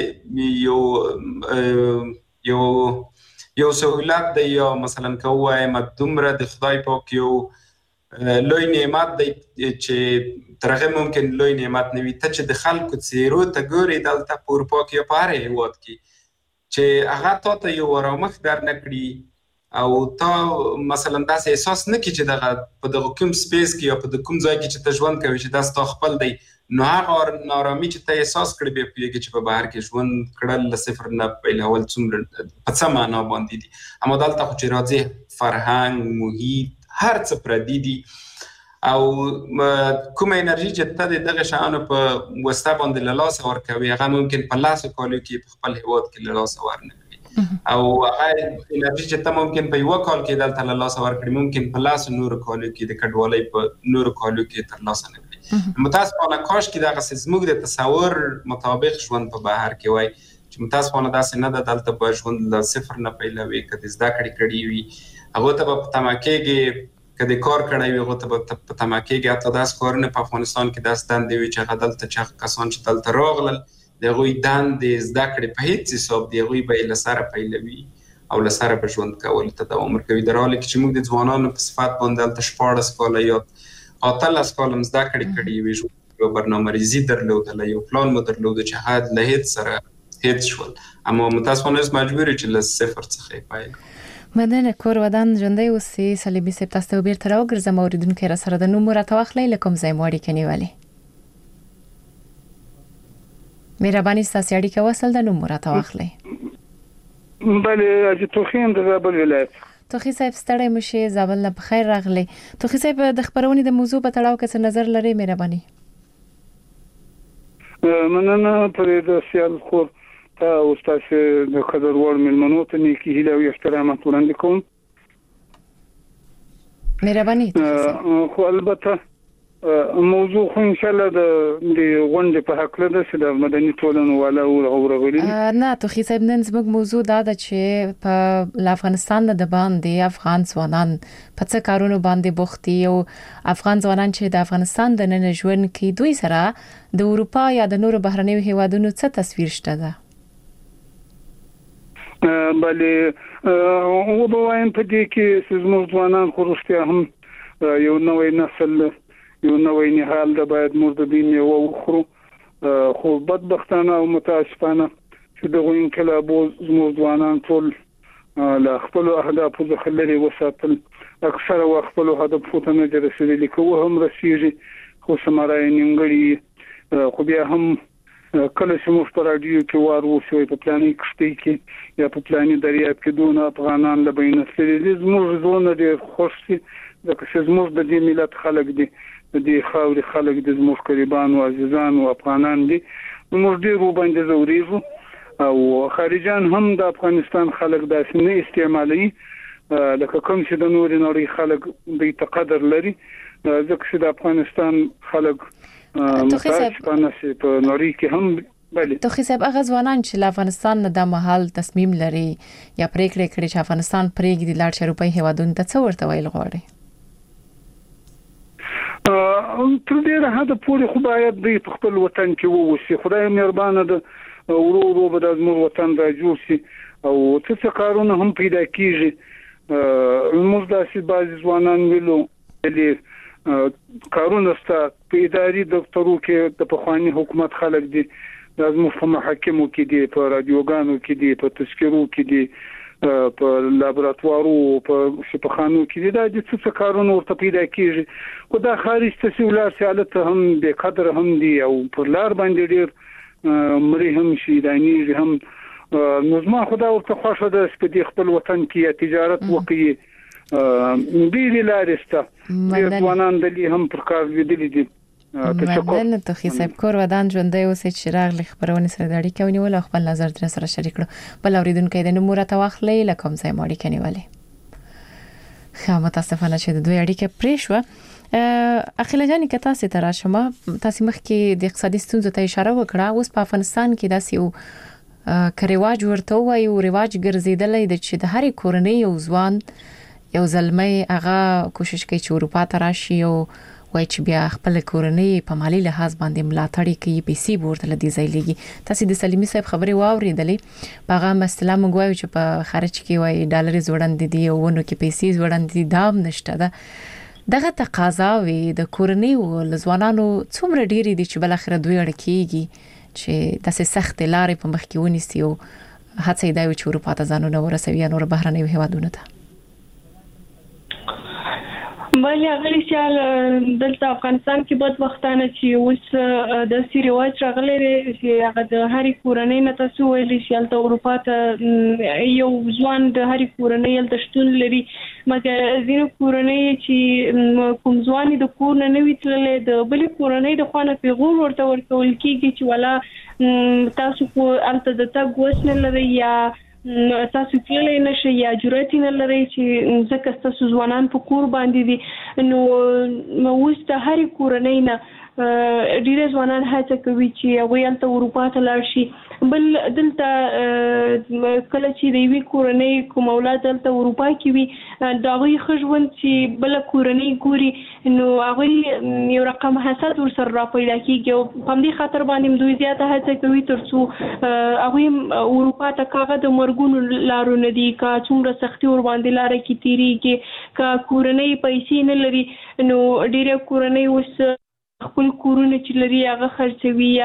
داسې یو سهولت دی یا مثلا که ووایم دومره د خدای پاک یو لوی نعمت دی چې تر هغې ممکن لوی نعمت نه وي. ته چې د خلکو څېرو ته ګورې دلته په اروپا کې یا په هر هېواد کې چې هغه تا ته یو ارامښت در نه کړي او تا مثلا داسې احساس نه کړي چې دغه په دغه کوم سپیس کې یا په د کوم ځای کې چې ته ژوند کوي چې دا ستا خپل دی نو هغه نارامي چې ته احساس کړې بیا پوهېږي چې په بهر کې ژوند کړل له صفر نه پیلول څومره په څه معنا باندې دي. اما دلته خو چې راځې فرهنګ محیط هر څه پردي دي او کومه انرژي چې ته د دغه شیانو په واسطه باندې له لاسه ورکوي هغه ممکن په 10 کالو کې په خپل هېواد کې له لاسه ورنه کړي او هغه انرژي چې ته ممکن په 1 کال کې دلته له لاسه ورکړي ممکن په 10 نورو کالو کې د کډوالۍ په نورو کالو کې ترلاسه نه کړي. متاسفانه کاشکې دغسې زموږ د تصور مطابق ژوند په بهر کې وای چې متاسفانه داسې نه ده. دلته به ژوند له صفر نه پیلوي. که د زده کړې کړي وي هغو ته به په تمه کېږي که د کار کړی وي هغو ته به په تمه کېږي. حتی داسې کارونه په افغانستان کې داسې دندې وي چې هغه دلته چې کسان چې دلته راغلل د هغوی دندې زده کړې په هېڅ حساب د هغوی به یې له سره پیلوي او له سره به ژوند کولو ته دوام ورکوي. در حاله کې چې موږ د ځوانانو په صفت باندې هلته 14 کاله یا 18 کاله هم زده کړې کړې وي یو برنامه‌ریزي درلودله یو پلان مو درلوده چې هغه له هېڅ سره هېڅ شول. اما متاسفانه اوس مجبور یو چې له صفر څخه یې پیل مدن کور ودان ژوندی اوسئ. صلیبي صاحب تاسو ته بیرته راوګرځم اوریدونکي را سره د نوم راته واخلئ له کوم ځای مو اړیکه نیولې. مهرباني ستاسو اړیکه وصل ده نوم راته واخلئ. بله از توخیم د زابل ولایت. توخی صاحب ستړی مو شئ زابل نه بخیر راغلی. توخی صاحب د خبرونې د موضوع په تړاو کې څه نظر لرئ مهرباني؟ مننه پرې د سیال خور ته او تاسو د قدر وړ ملمنو ته نیکی هیله او احترامات وړاندې کوم. مهرباني. خو البته موضوع خو ان شاء الله د غونډې په حق له د مدني ټولنو والا او ورغلي نه توخی صاحب نن زموږ موضوع دا ده چې په افغانستان د باندې افغان ځوانان په څه کارونو باندې بوخت دي او افغان ځوانان چې د افغانستان د نن ژوند کې دوی سره د اروپا یا د نورو بهرنیو هیوادونو څه تصویر شته ده؟ بله او په وایم په دې کې زموږ ځوانان خو رښتیا هم یو نوې نسل یو نوې نهال د باید موږ د دین یو وخورو. خو بدبختانه او متاسفانه چې دغه انقلاب زموږ ځوانان ټول له خپل اهدافو څخه لرې وساتل اکثره وخت خپل هدف ته نه رسیدلی کوه هم رسیږي خو سمارای نیمګړي خو بیا هم کله چې موږ په رادیو کې وارو شوی په پلاني کشتۍ کې یا په پلاني دریاب کې دونه افغانان له بین سره زموږ زونه ډېر خوش دي ځکه زموږ د دې ملت خلک دي د دې خاورې خلک د زموږ قریبان او عزیزان او افغانان دي موږ ډېر وباندې زوريږو او خارجان هم د افغانستان خلک داسې نه استعمالي لکه کوم چې د نوري نړۍ خلک د تقدر لري ځکه چې د افغانستان خلک په نشي په نړۍ کې هم بله توخی صاحب هغه ځوانان چې افغانستان نه د محل تصمیم لري یا پریکړه کړي چې افغانستان پرېږدي لاړ شي روپۍ هوادون ته څه ورته ویل غواړي تر دې حد پورې خو باید د خپل وطن کې ووسی خدای مهربانه د ورو به د موږ وطن را جوړ شي او څه کارونه هم پیدا کیږي موږ داسې بعض ځوانان ویلو کارونه ستا په اداري دفترو کې د پخوانی حکومت خلک دي لازم په محاکمو کې دي په رادیوګانو کې دي په تذکرو کې دي په لابراتوارو په شفاخانو کې دي دا د څه کارونه ورته پیدا کیږي خو دا خارج تسهیلات حالت هم به قدر هم دي او پر لار باندې ډیر مری هم شي دانی هم نظم خدا ورته خوښه ده چې خپل وطن کې تجارت وکړي ډیری لارسته ځوانان د دې هم پر کار لیدلې دي مننه توخی صاحب کور ودان ژوندۍ اوسې چې راغلی خبرونه سره د اړیکې ونیول او خپل نظر در سره شریک کړو بل اوریدونکو د نمبر تواخلې لکم ځای ماړي کنيواله خامه متاسفانه چې د دوی اړیکه پرې شو اخیله جان کې تاسو ته راشم تاسو مخکې د اقتصادي ستونزو ته اشاره وکړه اوس په افغانستان کې داسې یو کریواج ورته وایي او رواج ګرځیدلې د چې د هرې کورنۍ یو ځوان یو زلمي هغه کوشش کوي چې اروپا ته راشي او وای چې بیا خپل کورنۍ په مالی لحاظ باندې ملاتړ کوي پیسې ورته لدی ځایلېږي تاسو د سلیمي صاحب خبري واوریدلې په مسله موږ وایو چې په خارج کې وای ډالر زوړند دي او ونو کې پیسې زوړند دي دام نشته ده دغه تقاضا وي د کورنۍ او ځوانانو څومره ډیری دي چې بل اخر دوی اړکیږي چې تاسو سخت لارې په مخ کې ونیسي او هڅه دی چې اروپا ته ځانونه ورسوي نور بهرنۍ هیوادونو ته بل هغه چې دلته افغانستان کې بد وختانه چې اوس د سیریواج راغلي چې هغه د هرې کورنۍ نه تاسو ویلي چې د اروپا ته یو ځوان د هرې کورنۍ د شتون لري مګر ځینو کورنۍ چې کوم ځوان د کور نه نوي تللې د بلې کورنۍ د خوانه پیغور ورته ورکول کیږي چې ولا تاسو کو الته د تګ وسنه لري یا تاسو کله نشي یا جرأت نه لري چې ځکه تاسو ځوانان په کور باندې دي نو اوس د هرې کورنۍ نه ډیره ځوانان هڅه کوي چې هغه الته اروپا ته لاړ شي بل دلته کله چې د وی کورنۍ کوم اولاد دلته اروپا کې وي دا غوي خژوند چې بل کورنۍ ګوري نو هغه یو رقم حسد ور سره را پیدا کیږي او په دې خاطر باندې دوی زیاته هڅه کوي ترڅو هغه اروپا ته کاغه د مرګونو لارو نه دي کا څومره سختي ور باندې لار کې تیریږي کا کورنۍ پیسې نه لري نو ډیره کورنۍ اوس خپل کورونه چې لري هغه خرڅوي یا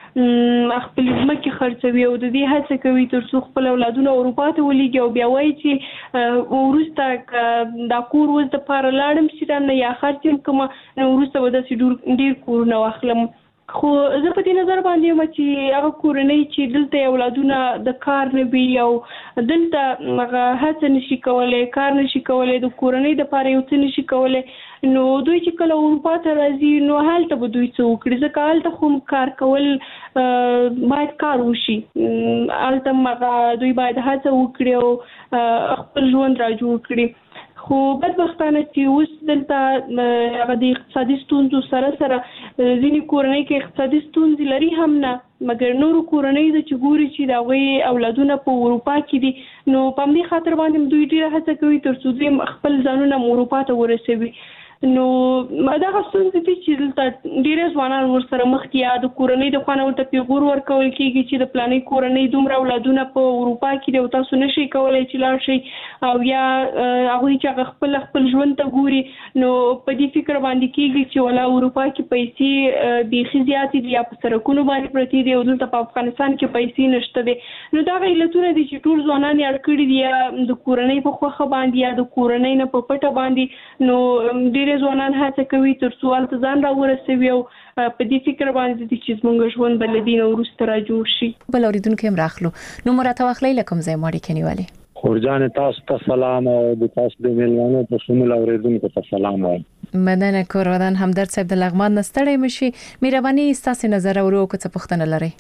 خپل ځمکې خرڅوي او د دې هڅه کوي ترڅو خپل اولادونه اروپا ته ولېږي او بیا وایي چې وروسته دا کور اوس د پاره لاړم چې نه یا خرڅم کوم نو وروسته به داسې ډېر کورونه واخلم خو زه په دې نظر باندې یم چې هغه کورنۍ چې دلته اولادونه د کار نه وي او دلته هغه هڅه نشي کولای کار نشي کولای د کورنۍ د پاره یو څه نشي کولای نو دوی چې کله اروپا ته راځي نو هلته به دوی څه وکړي ځکه هلته خو کار کول باید کار وشي هلته دوی باید هڅه وکړي او خپل ژوند را جوړ کړي خو بدبختانه چې اوس دلته هغه د اقتصادي ستونزو سره ځینې کورنۍ کې اقتصادي ستونزې لري هم نه مګر نورو کورنۍ د چې ګوري چې د هغوی اولادونه په اروپا کې دي نو په همدې خاطر باندې دوی ډېره هڅه کوي ترڅو دوی خپل ځانونه اروپا ته ورسوي نو دا غوښتل دي چې ډیره ځوانان ورسره مخ کې د کورنۍ د خوانو ته پیغور ورکول کیږي چې د پلانې کورنۍ دومره اولادونه په اروپا کې دی او تاسو نشئ کولای چې لاړ شئ او یا هغه چې خپل ژوند ته ګوري نو په دې فکر باندې کیږي چې ولا اروپا کې پیسې بيخي زیاتې دي یا په سرکونو باندې پرتی دي او دلته په افغانستان کې پیسې نشته دي نو دا علتونه دي چې ټول ځوانان یې اړ کړي دي یا د کورنۍ په خوخه باندې یا د کورنۍ نه په پټه باندې نو ډېر ځوانان هڅه کوي تر څو الته ځان را ورسوي او په دې فکر باندې چې موږ ژوند بل دین او وروسته را جوړ شي. بل اوریدونکو هم راخلو نو مرته واخلې لکم ځای ماړي کنيوالي خورجان تاسو ته سلام او د تاسو د ملمنو په شمول اوریدونکو ته سلام وایم. مننه کورودان همدرد صاحب د لغمان نستړی مشي مهرباني تاسو نظر اورو که څه پوښتنه لري.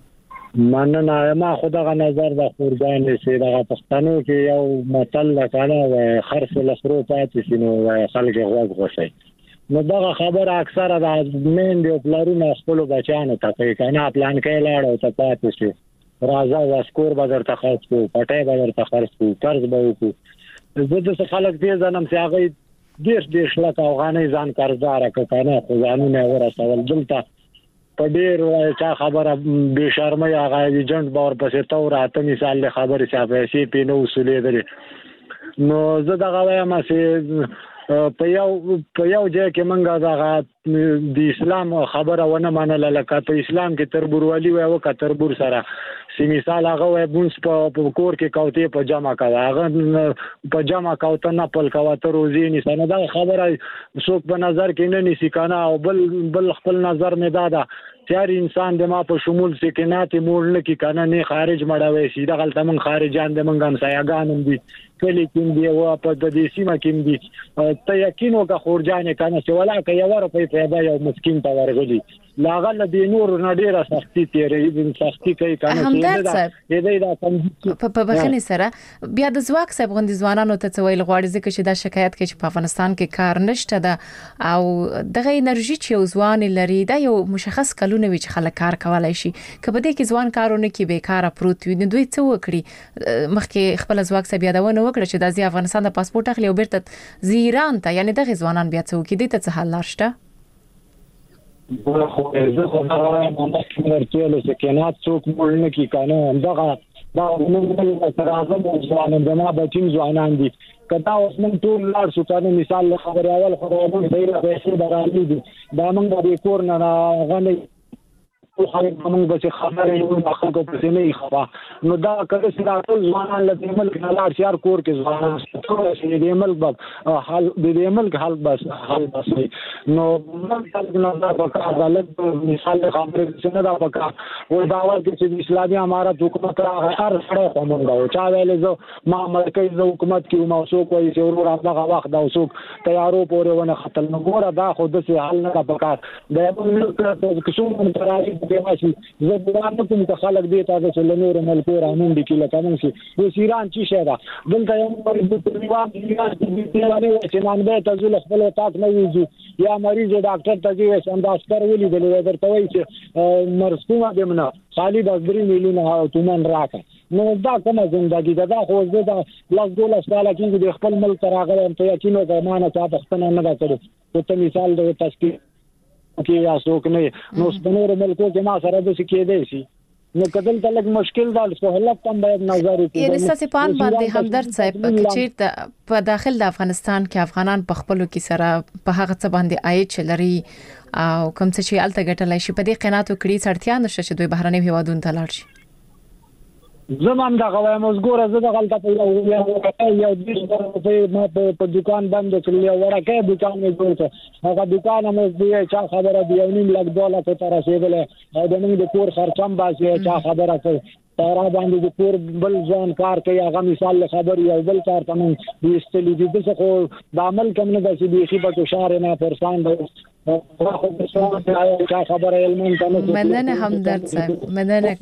مننه ما خدای نظر د خورجان سي د پښتنو کې یو متل لکه خرڅ لخرو پاتې شنو خلک غوږ غوښي نو دا خبره اکثره د مين دی پلارونه خپل بچانو ته کوي کنه پلان کې لاړ او پاتې شي راځه واسکور بدر ته خرڅ کو پټه بدر ته خرڅ کو قرض به وکړو زه د خلک دې ځنم چې هغه ډېر لکه افغاني ځان قرضدار کنه خو ځانونه ورسول دلته په ډېر چا خبره به شرمه هغه ایجنټ باور پسې تور اته مثال له خبره چې پیسې پینو وسولې درې نو زه دغه وایم چې په یو ځای کې منګه دغه د اسلام خبره ونه منله لکه په اسلام کې تربورولي وي او کتربور سره سی مثال هغه وای بونس په کور کې کوته په جمع کاوه هغه په جمع کوته نه پل کوته روزي نشانه دا خبره څوک په نظر کې نه نسی کنه او بل خپل نظر می دادا چار انسان د ما په شمول سکینات مول نه کی کنه نه خارج مړاوي شي د غلطه من خارجان د منګم سایګانم دي کلی کې دی او په دې سیمه کې دي ته یقین وکړه خورجان کنه چې ولا کې یو روپۍ پیدا یو مسکین ته ورغلي لاغله د نور نډیره سختي تیرې سختي کوي کنه چې دا په بخنه سره بیا د زواک صاحب غوندي ځوانانو ته څویل غواړي ځکه چې دا شکایت کوي چې په افغانستان کې کار نشته ده او دغه انرژي چې ځوان لري دا یو مشخص کلونه وی چې خلک کار کولای شي کبه دې کې ځوان کارونه کې بیکاره پروت وي دوی څه وکړي مخکې خپل زواک صاحب یادونه وکړه چې د افغانستان د پاسپورت اخلي او بیرته زیران ته یعنی دغه ځوانان بیا څه وکړي دې ته حل لارشته زه خو دا وایم چې ورته له سکینات څوک مول نه کی کنه دغه دا موږ سره اعظم ځوانان د ما بچیم ځوانان دي کدا اوس موږ ټول لار شو کنه مثال خبره اول خبره موږ ډیره پیسې درالې دي دا موږ د کور نه غلي خو موږ به خبره یو د خلکو په سینې خبره نو دا کله چې ټول ځوانان له ملک نه لاړ شي هر کور کې ځوانان چې د ملک په حال د ملک حال بس نو موږ نه دا په عدالت مثال خبره څنګه دا پکا او دا ورته چې اسلامي امارت حکومت هر سره کومه او چا ویل زه ما مرکز حکومت کې موضوع کوي چې ورور هغه وخت دا وسوک تیارو پورې ونه ختم نو ګوره دا خو د څه حل نه پکا دا په کوم ترای ماشي زه ګرانه کوم ته خلک دی تاسو چې نور ملکو رامون دي کله کوم شي و ایران چې شه دا دلته یو مریض په نیوان دی چې نن به تاسو له خپل طاقت نه وځي یا مریض ډاکټر ته دی چې انداز کوي د درته وایي چې مرسومه دمنه خالي د 3 میلیونه تومان راکړه نو دا کومه ژوندۍ ده دا خو زه دا لاس دوله ساله کې د خپل ملک راغلم ته یقین وکړم نه چې پښتنه نه کړو ته مثال د تشکیل کې یا څوک نه نو سپنور ملکو کې ما سره د سکیدې شي نو کدل تلک مشکل دال سہولت تم باید نظر وکړي یعنی ساسي پان باندې همدرد صاحب چې په داخل د افغانستان کې افغانان په خپلو کې سره په هغه څه باندې آیت چلري او کوم څه چې الته ګټلای شي په دې قناعت وکړي سړتیا نشته چې دوی بهرنۍ هیوادونو ته لاړ شي زمام دا غوایم اوس ګوره زه د غلطه په یو په دکان بند کړل یو ورکه دکان مې جوړ کړ هغه دکان مې دی چا خبره دی $1.5 لک ته رسیدل او د موږ د کور خرچم باسي چا خبره کوي تارا باندې د کور بل ځان کار کوي هغه مثال خبر یو بل کار تمام دي استلی دي څه خو د عمل کوم نه د دې په شهر نه پرسان دی مننه همدرد صاحب مننه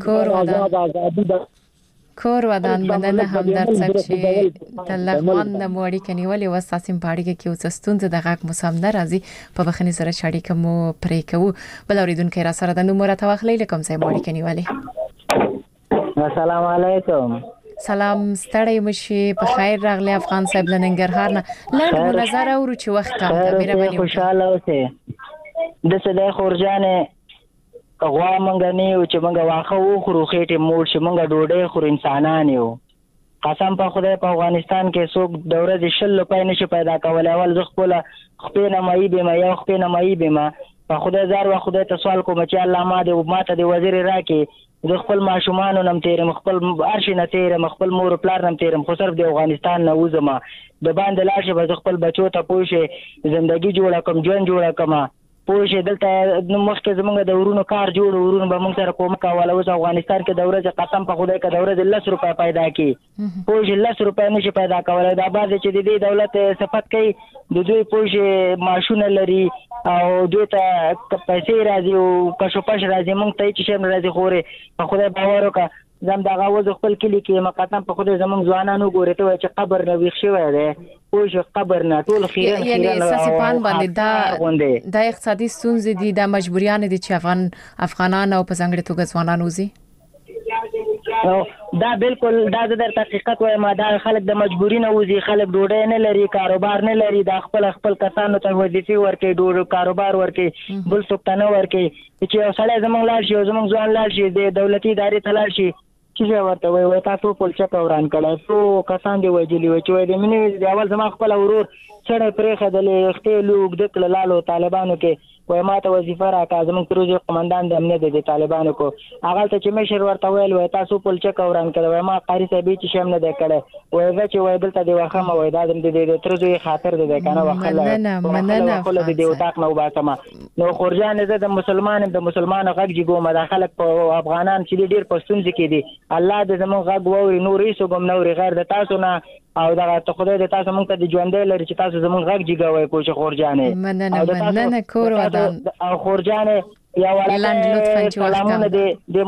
کور ودان مننه همدرد صاحب چې د لغمان د موړی کنيولې وساسیم پاړی کې اوسستون د غاک مسامنه راځي په بخنی سره شاړی کوم پرې کوو بل اوریدونکو را سره د نومره توخلې لکم ځای موړی کنيولې السلام علیکم سلام ستړی مشي په خیر راغلی افغان صاحب لننګرهار نه لږ منظر اورو چې وخت کم ده مهرباني خوشاله اوسه د سده خورجانه غوا مونږ نه یو چې مونږ واخه وخورو خېټه موړ چې مونږ ډوډۍ خور انسانان یو قسم په خدای په افغانستان کې څوک د ورځې 100 روپۍ نشي پیدا کولای اول زه خپل نمایي به یو خپل نمایي به په خدای زار و خدای ته سوال کوم چې الله ماته د وزیر راکې د خپل ماشومان نم تیرم خپل ارشي نه تیرم خپل مور پلار نم تیرم خو صرف د افغانستان نه وزما د باندې لاشه به خپل بچو ته پوښه ژوندۍ جوړه کوم ژوند جوړه کوم پوښه دلته مخکې زمونږ د ورونو کار جوړ ورونو به موږ سره کوم کاوله اوس افغانستان کې د ورځې قسم په خدای کې د ورځې 10 روپۍ پیدا کی پوښه 10 روپۍ نشي پیدا کولای دا بعد چې د دې دولت صفت کوي د دوی پوښه ماشونه لري او دوی ته پیسې راځي او کښو پښ راځي موږ ته چې شم راځي خوري په خدای باور وکړه زم دا غوځ خپل کلی کې مقام په خدای زمونږ ځوانانو ګوري ته چې قبر نه ویښ شوی دی او قبر نه ټول خیرن یعنی ساسپان باندې دا اقتصادي ستونزې دي د مجبوریان دي چې افغانان او په ځانګړي توګه ځوانان وزي دا بالکل دا د حقیقت وایم دا خلک د مجبوری نه وزي خلک ډوډۍ نه لري کاروبار نه لري دا خپل کسانو ته وظیفه ورکړي ډوډۍ کاروبار ورکړي بل څوک ته نه ورکړي چې یو سړی زمونږ لاړ شي زمونږ ځوان لاړ شي د دولتي ادارې ته لاړ شي چې ورته وای تاسو په چا وران کړه څو کسان دی وجلی و چې د منې د اول زما خپل ورور سره پرې خدلې اختیلو د کلالو طالبانو کې وای ماته وظیفه راکړه زموږ پروژه قومندان د امنیت د طالبانو کو هغه ته چې مشر ورته ویل وای تاسو په چا وران کړه وای ما قاری صاحب چې شم نه کړه وای چې وای دلته دی واخه ما وای دا د ترځوي خاطر د کنه واخله مننه خپل د وطاق نو باسما نو خورجان زه د مسلمانانو غږ جګوم د خلک په افغانان چې ډیر پښتون ځکې دي الله دې زموږ غږ ووري نورې سوګم نورې غیر د تاسو نه او دا ته خدای د تاسو مونږ ته د ژوندې لري چې تاسو زموږ غږ جګوي کوشش خورجانې مننه کور ودان او خورجانې یا ولله سلامونه د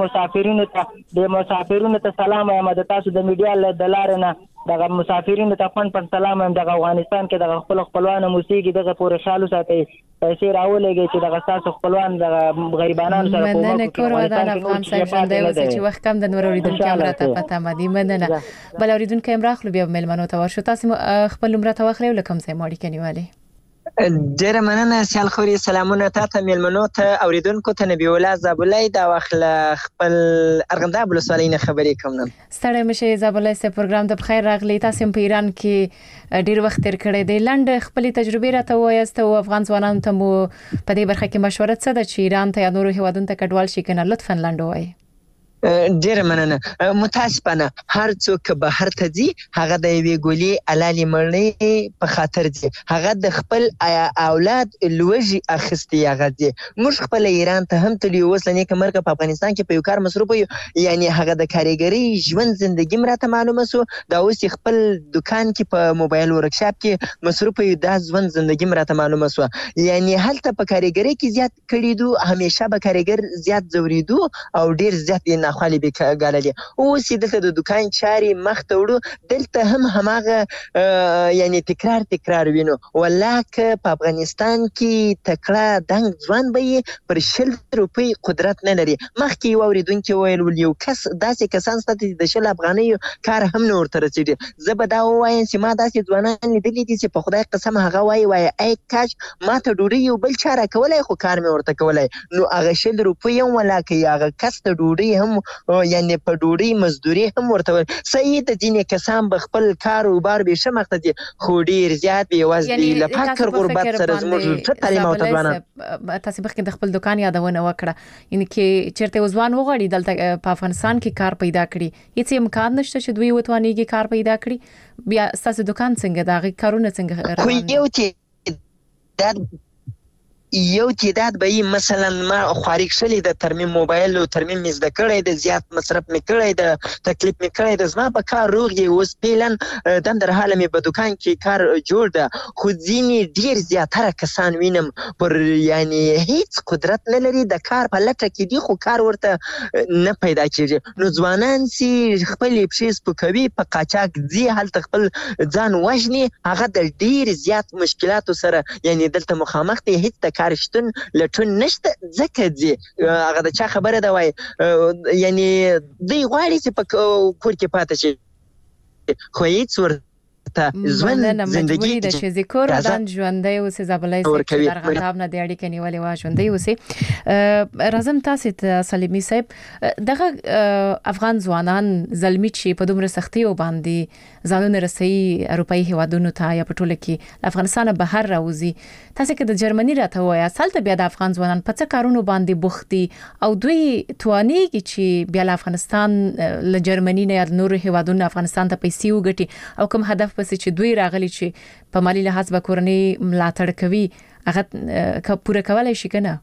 مسافرینو ته سلام وایم د تاسو د میډیا له لارې نه دغه مسافرینو ته پن سلام وایم د افغانستان کې د خپلوان موسیقي دغه پورې خالو ساتي پیسې راولېږي چې دغه تاسو خپلوان د غریبانو سره کومک مننه کور ودان افغان صاحب ژوندۍ اوسئ چې وخت کم د نور اوریدونکو امراته پته مدي مننه بل اوریدونکو امراخلو بیا ملمنو ته ورشو تاسو خپل امراته واخلئ لکم ځای ماړی کنيواله ډیره مننه سیال خوري سلامونه تاسو ملمنو ته اوریدونکو ته نبی الله زابلای دا واخله خپل ارغنداب ولسوالۍ نه خبرې کوم نن ستړی مشه زابلای سه پروګرام ته بخیر راغلی تاسو په ایران کې ډیر وخت تیر کړی دی لنډ خپل تجربه راته وایست او افغان ځوانانو ته مو په دې برخه کې مشوره څه ده چې ایران ته یا نورو هیوادونو ته کډوال شي کنه لطفا لنډ وایي ډیره مننه متاسفانه هر څوک به هر ته ځي هغه د یوې ګولې علالي مړنۍ په خاطر ځي هغه د خپل اولاد لوږي اخستي هغه ځي موږ خپل ایران ته هم تللی اوس لنې کمرګه په افغانستان کې په یو کار مصروف یو یعنی هغه د کاریګری ژوند زندگی مراته معلومه سو دا اوس خپل دکان کې په موبایل ورکشاپ کې مصروف یو د ژوند زندگی مراته معلومه سو یعنی هلته په کاریګری کې زیات کړي دو همیشه به کاریګر زیات زوریدو او ډیر زیات خالي به ګاللي او سیده د دکان چاري مخ ته وړو دلته هم هماغه یعنی تکرار وینو ولکه په افغانستان کې تکړه دنګ ځوان به پر 100 روپۍ قدرت نه لري مخکې ووریدونکو ویل یو کس داسې کسان ستاسو د 100 افغاني کار هم نه ورته رسیدي زه به دا وایم چې ما داسې ځوانان لیدلي دي چې په خدای قسم هغه وای ای کاش ما ته ډوډۍ یو بل چاره کولای خو کار مې ورته کولای نو هغه 100 روپۍ هم ولکه هغه کس ته ډوډۍ هم یعنی په ډوډۍ مزدوري هم ورته صحیح د ځینې کسان به خپل کاروبار به شمخته دي خو ډیر زیات به وځي له فقر غربت سره زموږ تعلیم او تدوانه تاسو به د خپل دکان یادونه وکړه یعنی کې چیرته وزوان وغړي دلته په افغانستان کې کار پیدا کړي هیڅ امکان نشته چې دوی وتوانیږي کار پیدا کړي بیا تاسو دکان څنګه داغي کارونه څنګه خو یو تعداد به مثلا ما خارج شلی د ترمیم موبایل او ترمیم مزد کړی د زیات مصرف می کړی د تکلیف می کړی د زما په کار روغي اوس پیلن د در حاله می په دکان کې کار جوړ ده خو ځینې ډیر زیاتره کسان وینم پر یعنی هیڅ قدرت نه لري د کار په لټه کې دي خو کار ورته نه پیدا کیږي نو ځوانان سي خپل پښې سپکوي په قاچاق ځي هلته خپل ځان وژني هغه د ډیر زیات مشکلاتو سره یعنی دلته مخامخ دي هیڅ کارشتون لټون نشته ځکه دي هغه د چا خبره ده وای یعنی دوی غواړي چې په کور کې پاتې شي خو هیڅ ورته ژوند زندگی د چې ذکر ودان ژوندۍ اوسې زبلای سي چې درغتاب نه دی اړیکه نیولې وا ژوندۍ اوسې راځم تاسو ته سلیمي صاحب دغه افغان ځوانان زلمی چې په دومره سختي او باندې ځانونه رسي اروپאי هوادونو ته یا په ټوله کې افغانستان بهر راوځي تاسو کې د جرمني راته وایي اصل ته بیا د افغان ځوانان په څه کارونو باندې بوختي او دوی توانيږي چې بیا افغانستان له جرمني نه یا نور هوادونو افغانستان ته پیسې وګټي او کوم هدف پس چې دوی راغلي چې په مالی لحاظ به کورنۍ ملاتړ کوي هغه پوره کولای شي کنه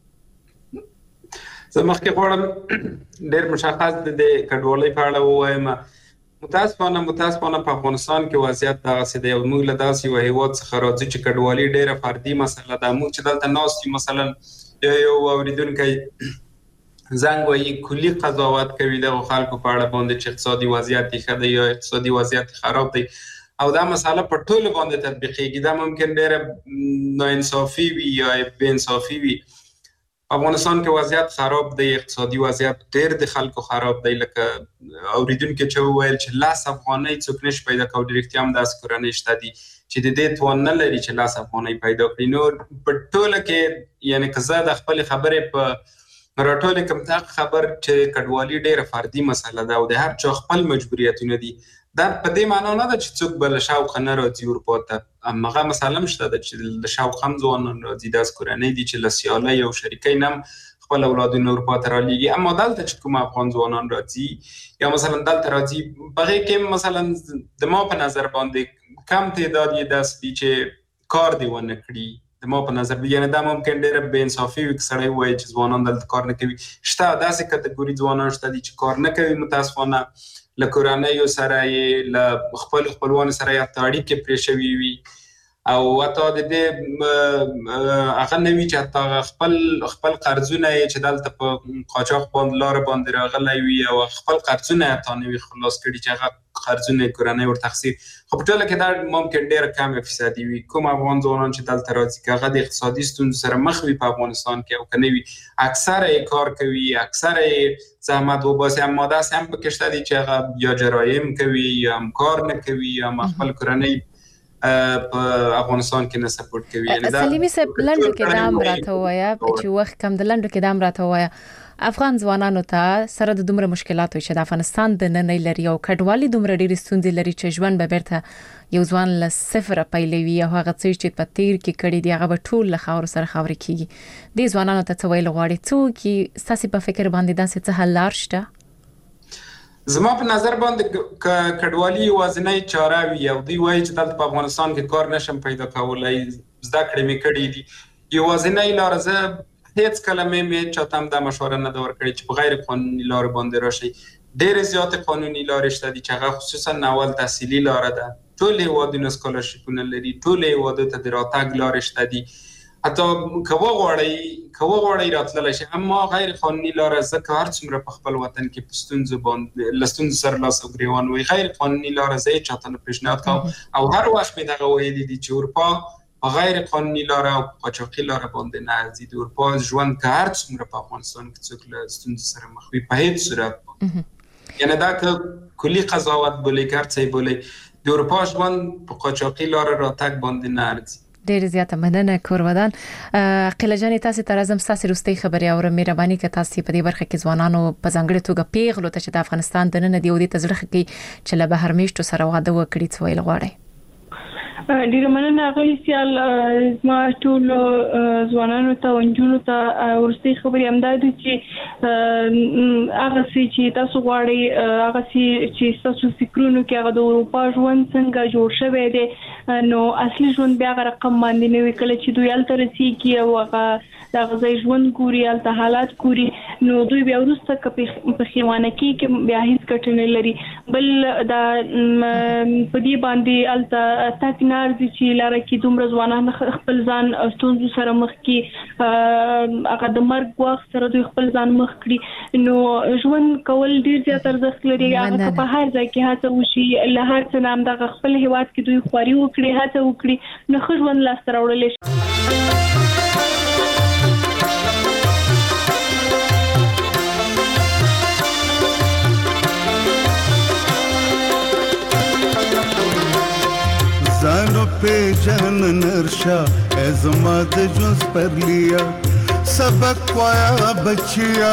زه مخکې غواړم ډېر مشخص د کډوالۍ په اړه ووایم متاسفانه په افغانستان کې وضعیت دغسې دی او موږ له داسې یو هیواد څخه راځو چې کډوالي ډېره فردي مسله ده موږ چې دلته ناست یو مثلا یو اوریدونکی زنګ وایي کلی قضاوت کوي دغه خلکو په اړه باندې چې اقتصادي وضعیت یې ښه دی یا اقتصادي وضعیت خراب دی او دا مسله په ټولو باندې تطبیقېږي دا ممکن ډېره ناانصافي وي یا بې انصافي وي افغانستان کې وضعیت خراب دی اقتصادي وضعیت ډېر د خلکو خراب دی لکه اوریدونکو چې وویل چې 10 افغانۍ څوک نشي پیدا کولی رښتیا هم داسې کورنۍ شته دي چې د دې توان نه لري چې 10 افغانۍ پیدا کړي نو په ټوله کې یعنی که زه د خپل خبرې په راټولې کوم دا خبر چې کډوالي ډېره فردي مسله ده او د هر چا خپل مجبوریتونه دي دا په دې معنی نه ده چې څوک بل شاوخوا نه راځي اروپا ته هغه مسله شته ده چې د شاوخوا هم ځوانان راځي داسې کورنۍ دي چې له سیالۍ او شریکۍ نه خپل اولادونه اروپا ته رالیږي اما دلته چې کوم افغان ځوانان راځي یا مثلا دلته راځي بغې کې مثلا د ما په نظر باندې کم تعداد یې داسې دي چې کار دی ونه کړي د ما په نظر یعنی دا ممکن ډېره بې انصافي وي که سړی ووایي چې ځوانان دلته کار نه کوي شته داسې کټګوري ځوانان شته دي چې کار نه کوي متاسفانه له کورنیو سره یې له خپلوانو سره یې حتی اړیکې پرې شوي وي او حتی د دې هغه نه وي چې حتی خپل قرضونه یې چې دلته په قاچاق باندې لاره باندې راغلی وي او خپل قرضونه یې حتی نه وي خلاص کړي چې هغه قرضونه یې کورنۍ ورته اخیستي خو په ټوله کې دا ممکن ډېره کمه فیصدي وي کوم افغان ځوانان چې دلته راځي که هغه د اقتصادي ستونزو سره مخ وي په افغانستان کې او که نه وي اکثره یې کار کوي اکثره یې زحمت وباسي اما داسې هم پکې شته دي چې هغه یا جرایم کوي یا هم کار نه کوي یا هم خپل کورنۍ په افغانستان کې نه سپورټ کوي سلیمي صاحب لنډو کې دام راته وایا چې وخت کم د لنډو کې دام راته وایا افغان ځوانانو ته سره د دومره مشکلاتو چې د افغانستان د نن لري او کډوالي دومره ډېری ستونزې لري چې ژوند به بیرته یو ځوان له صفر پیلوي او هغه څه چې په تیر کې کړي دی هغه به ټول له خاور سره خاور کیږي د ځوانانو ته څه ویل غواړي څوک ستاسو په فکر باندې داسې څه حل لار شته زما په نظر باندې کډوالي یوازینۍ چاره وي او دوی وایي چې دلته په افغانستان کې کار نشم پیدا کولی زده کړې مې کړې دي یوازینۍ لاره زه هیڅ کله مې چاته هم دا مشوره نه ده ورکړې چې په غیر قانوني لارو باندې راشئ ډېرې زیاتې قانوني لارې شته دي چې هغه خصوصا اول تحصیلي لاره ده ټول هیوادونه سکالرشیپونه لري ټول هیوادو ته د راتګ لارې شته دي حتی که وغواړئ راتللی شي اما غیر قانوني لاره ځکه هر څومره په خپل وطن کې په ستونزو سره لاس او ګریوان وي غیر قانوني لاره زه یې چاته نه پیشنهاد کوم او هر وخت مې دغه ویلي دي چې اروپا غیر قانوني لاره او قاچاقي لاره باندې نه ځي د اروپا ژوند که هر څومره په افغانستان کې څوک له ستونزو سره مخ وي په هیڅ صورت یعنی دا که کلي قضاوت بولئ که هر څه یې بولئ د اروپا ژوند په قاچاقي لاره راتګ باندې نه ارزي ډېر زیاته مننه کورودان عقیله جانې تاسو ته راځم تاسو وروستۍ خبرې او مهرباني که تاسو په دې برخه کې ځوانانو په ځانګړي توګه پیغلو ته چې د افغانستان د نن دی او د تزړه کې چې له بهر میشتو سره واده وکړي څه ویل غواړي ډیر مننه غلی سیال ما ټول ځوانانو ته ونجونو ته ورستي خبرې امداد چې هغه چې تاسو غواړئ هغه چې تاسو فکرونو کې هغه د اروپا ژوند څنګه جوړ شوی دی نو اصلي ژوند بیا هغه رقم باندې نه وی کله چې دوی الته رسیږي او هغه د غزي ژوند ګوري الته حالات ګوري نو دوی بیا ورسته په خیوانه کې بیا هیڅ کټنه لري بل دا په دې باندې الته تکنار دي چې لاره کې دومره ځوانان خپل ځان ستونزو سره مخ کې هغه د مرګ وخت سره دوی خپل ځان مخ کړي نو ژوند کول ډیر زیات ارزښت لري هغه په هر ځای کې هڅه وشي له هر څه نام د خپل هیواد کې دوی خواري وکړي هڅه وکړي نو ښه ژوند لاس ته راوړل شي جان نرشا زما د ژوند پرلیا سبق وایا بچیا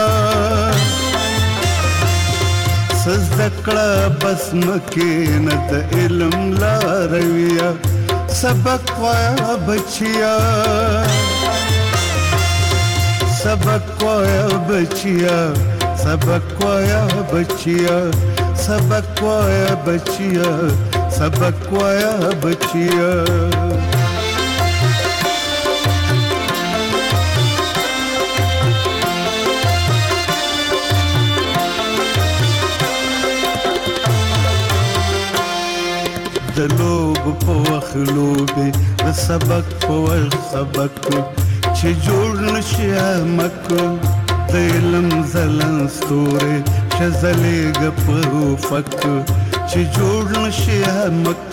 سزدکړه بس مکه نه د علم لارویا سبق وایا بچیا سبق وایا بچیا سبق وایا بچیا سبق وایا بچیا سبق وایا بچیا د لوب په وخت لوبې د سبق په وخت سبق چې جوړ نشي مک د علم زلن ستوري چې زلېږ په افق چې جوړ نشي مک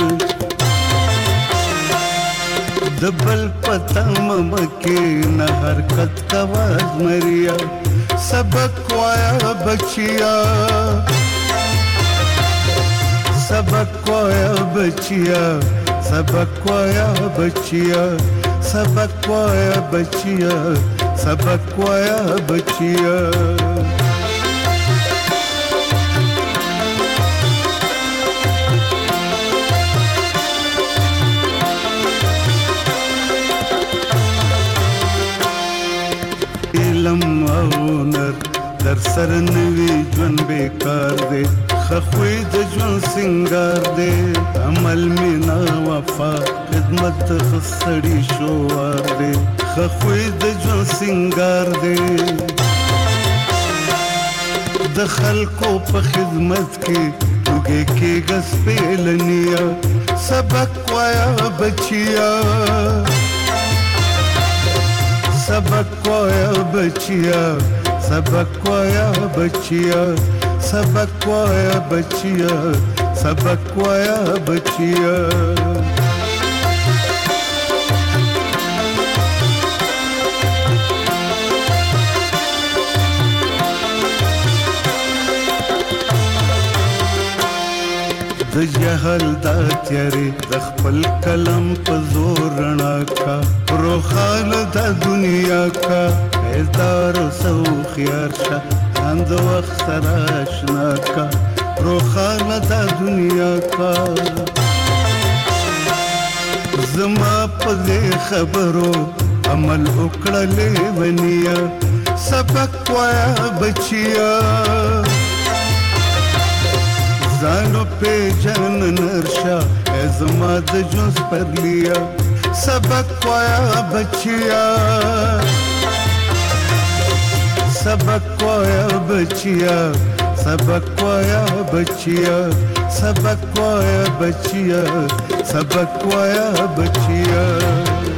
د بل پتم مکې نه حرکت کوا مریا سبق وایا بچیا سبق وایا بچیا سبق وایا بچیا سبق وایا بچیا سبق وایا بچیا علم او نر در سر نوی ژوند بیکار دی خخوی د ژوند سنگار دی عمل مینا وفا خدمت خسړی شوار دی خخوی د ژوند سنگار دی د خلکو په خدمت کې وګه کې غس پیلنیا سبق وایا بچیا سبق وایا بچیا سبق وایا بچیا سبق وایا بچیا سبق وایا بچیا د جهل دا تیارې د خپل کلم په زور رڼا کا روخان د دنیا کا ایزدار سو خيار شه اند وخت سره آشنا کا روخان د دنیا کا زما په خبرو عمل وکړلې ونیا سبق وایا بچیا زانو په جان نرشا زما د ژوند پرلیا سبق وایا بچیا سبق وایا بچیا سبق وایا بچیا سبق وایا بچیا سبق وایا بچیا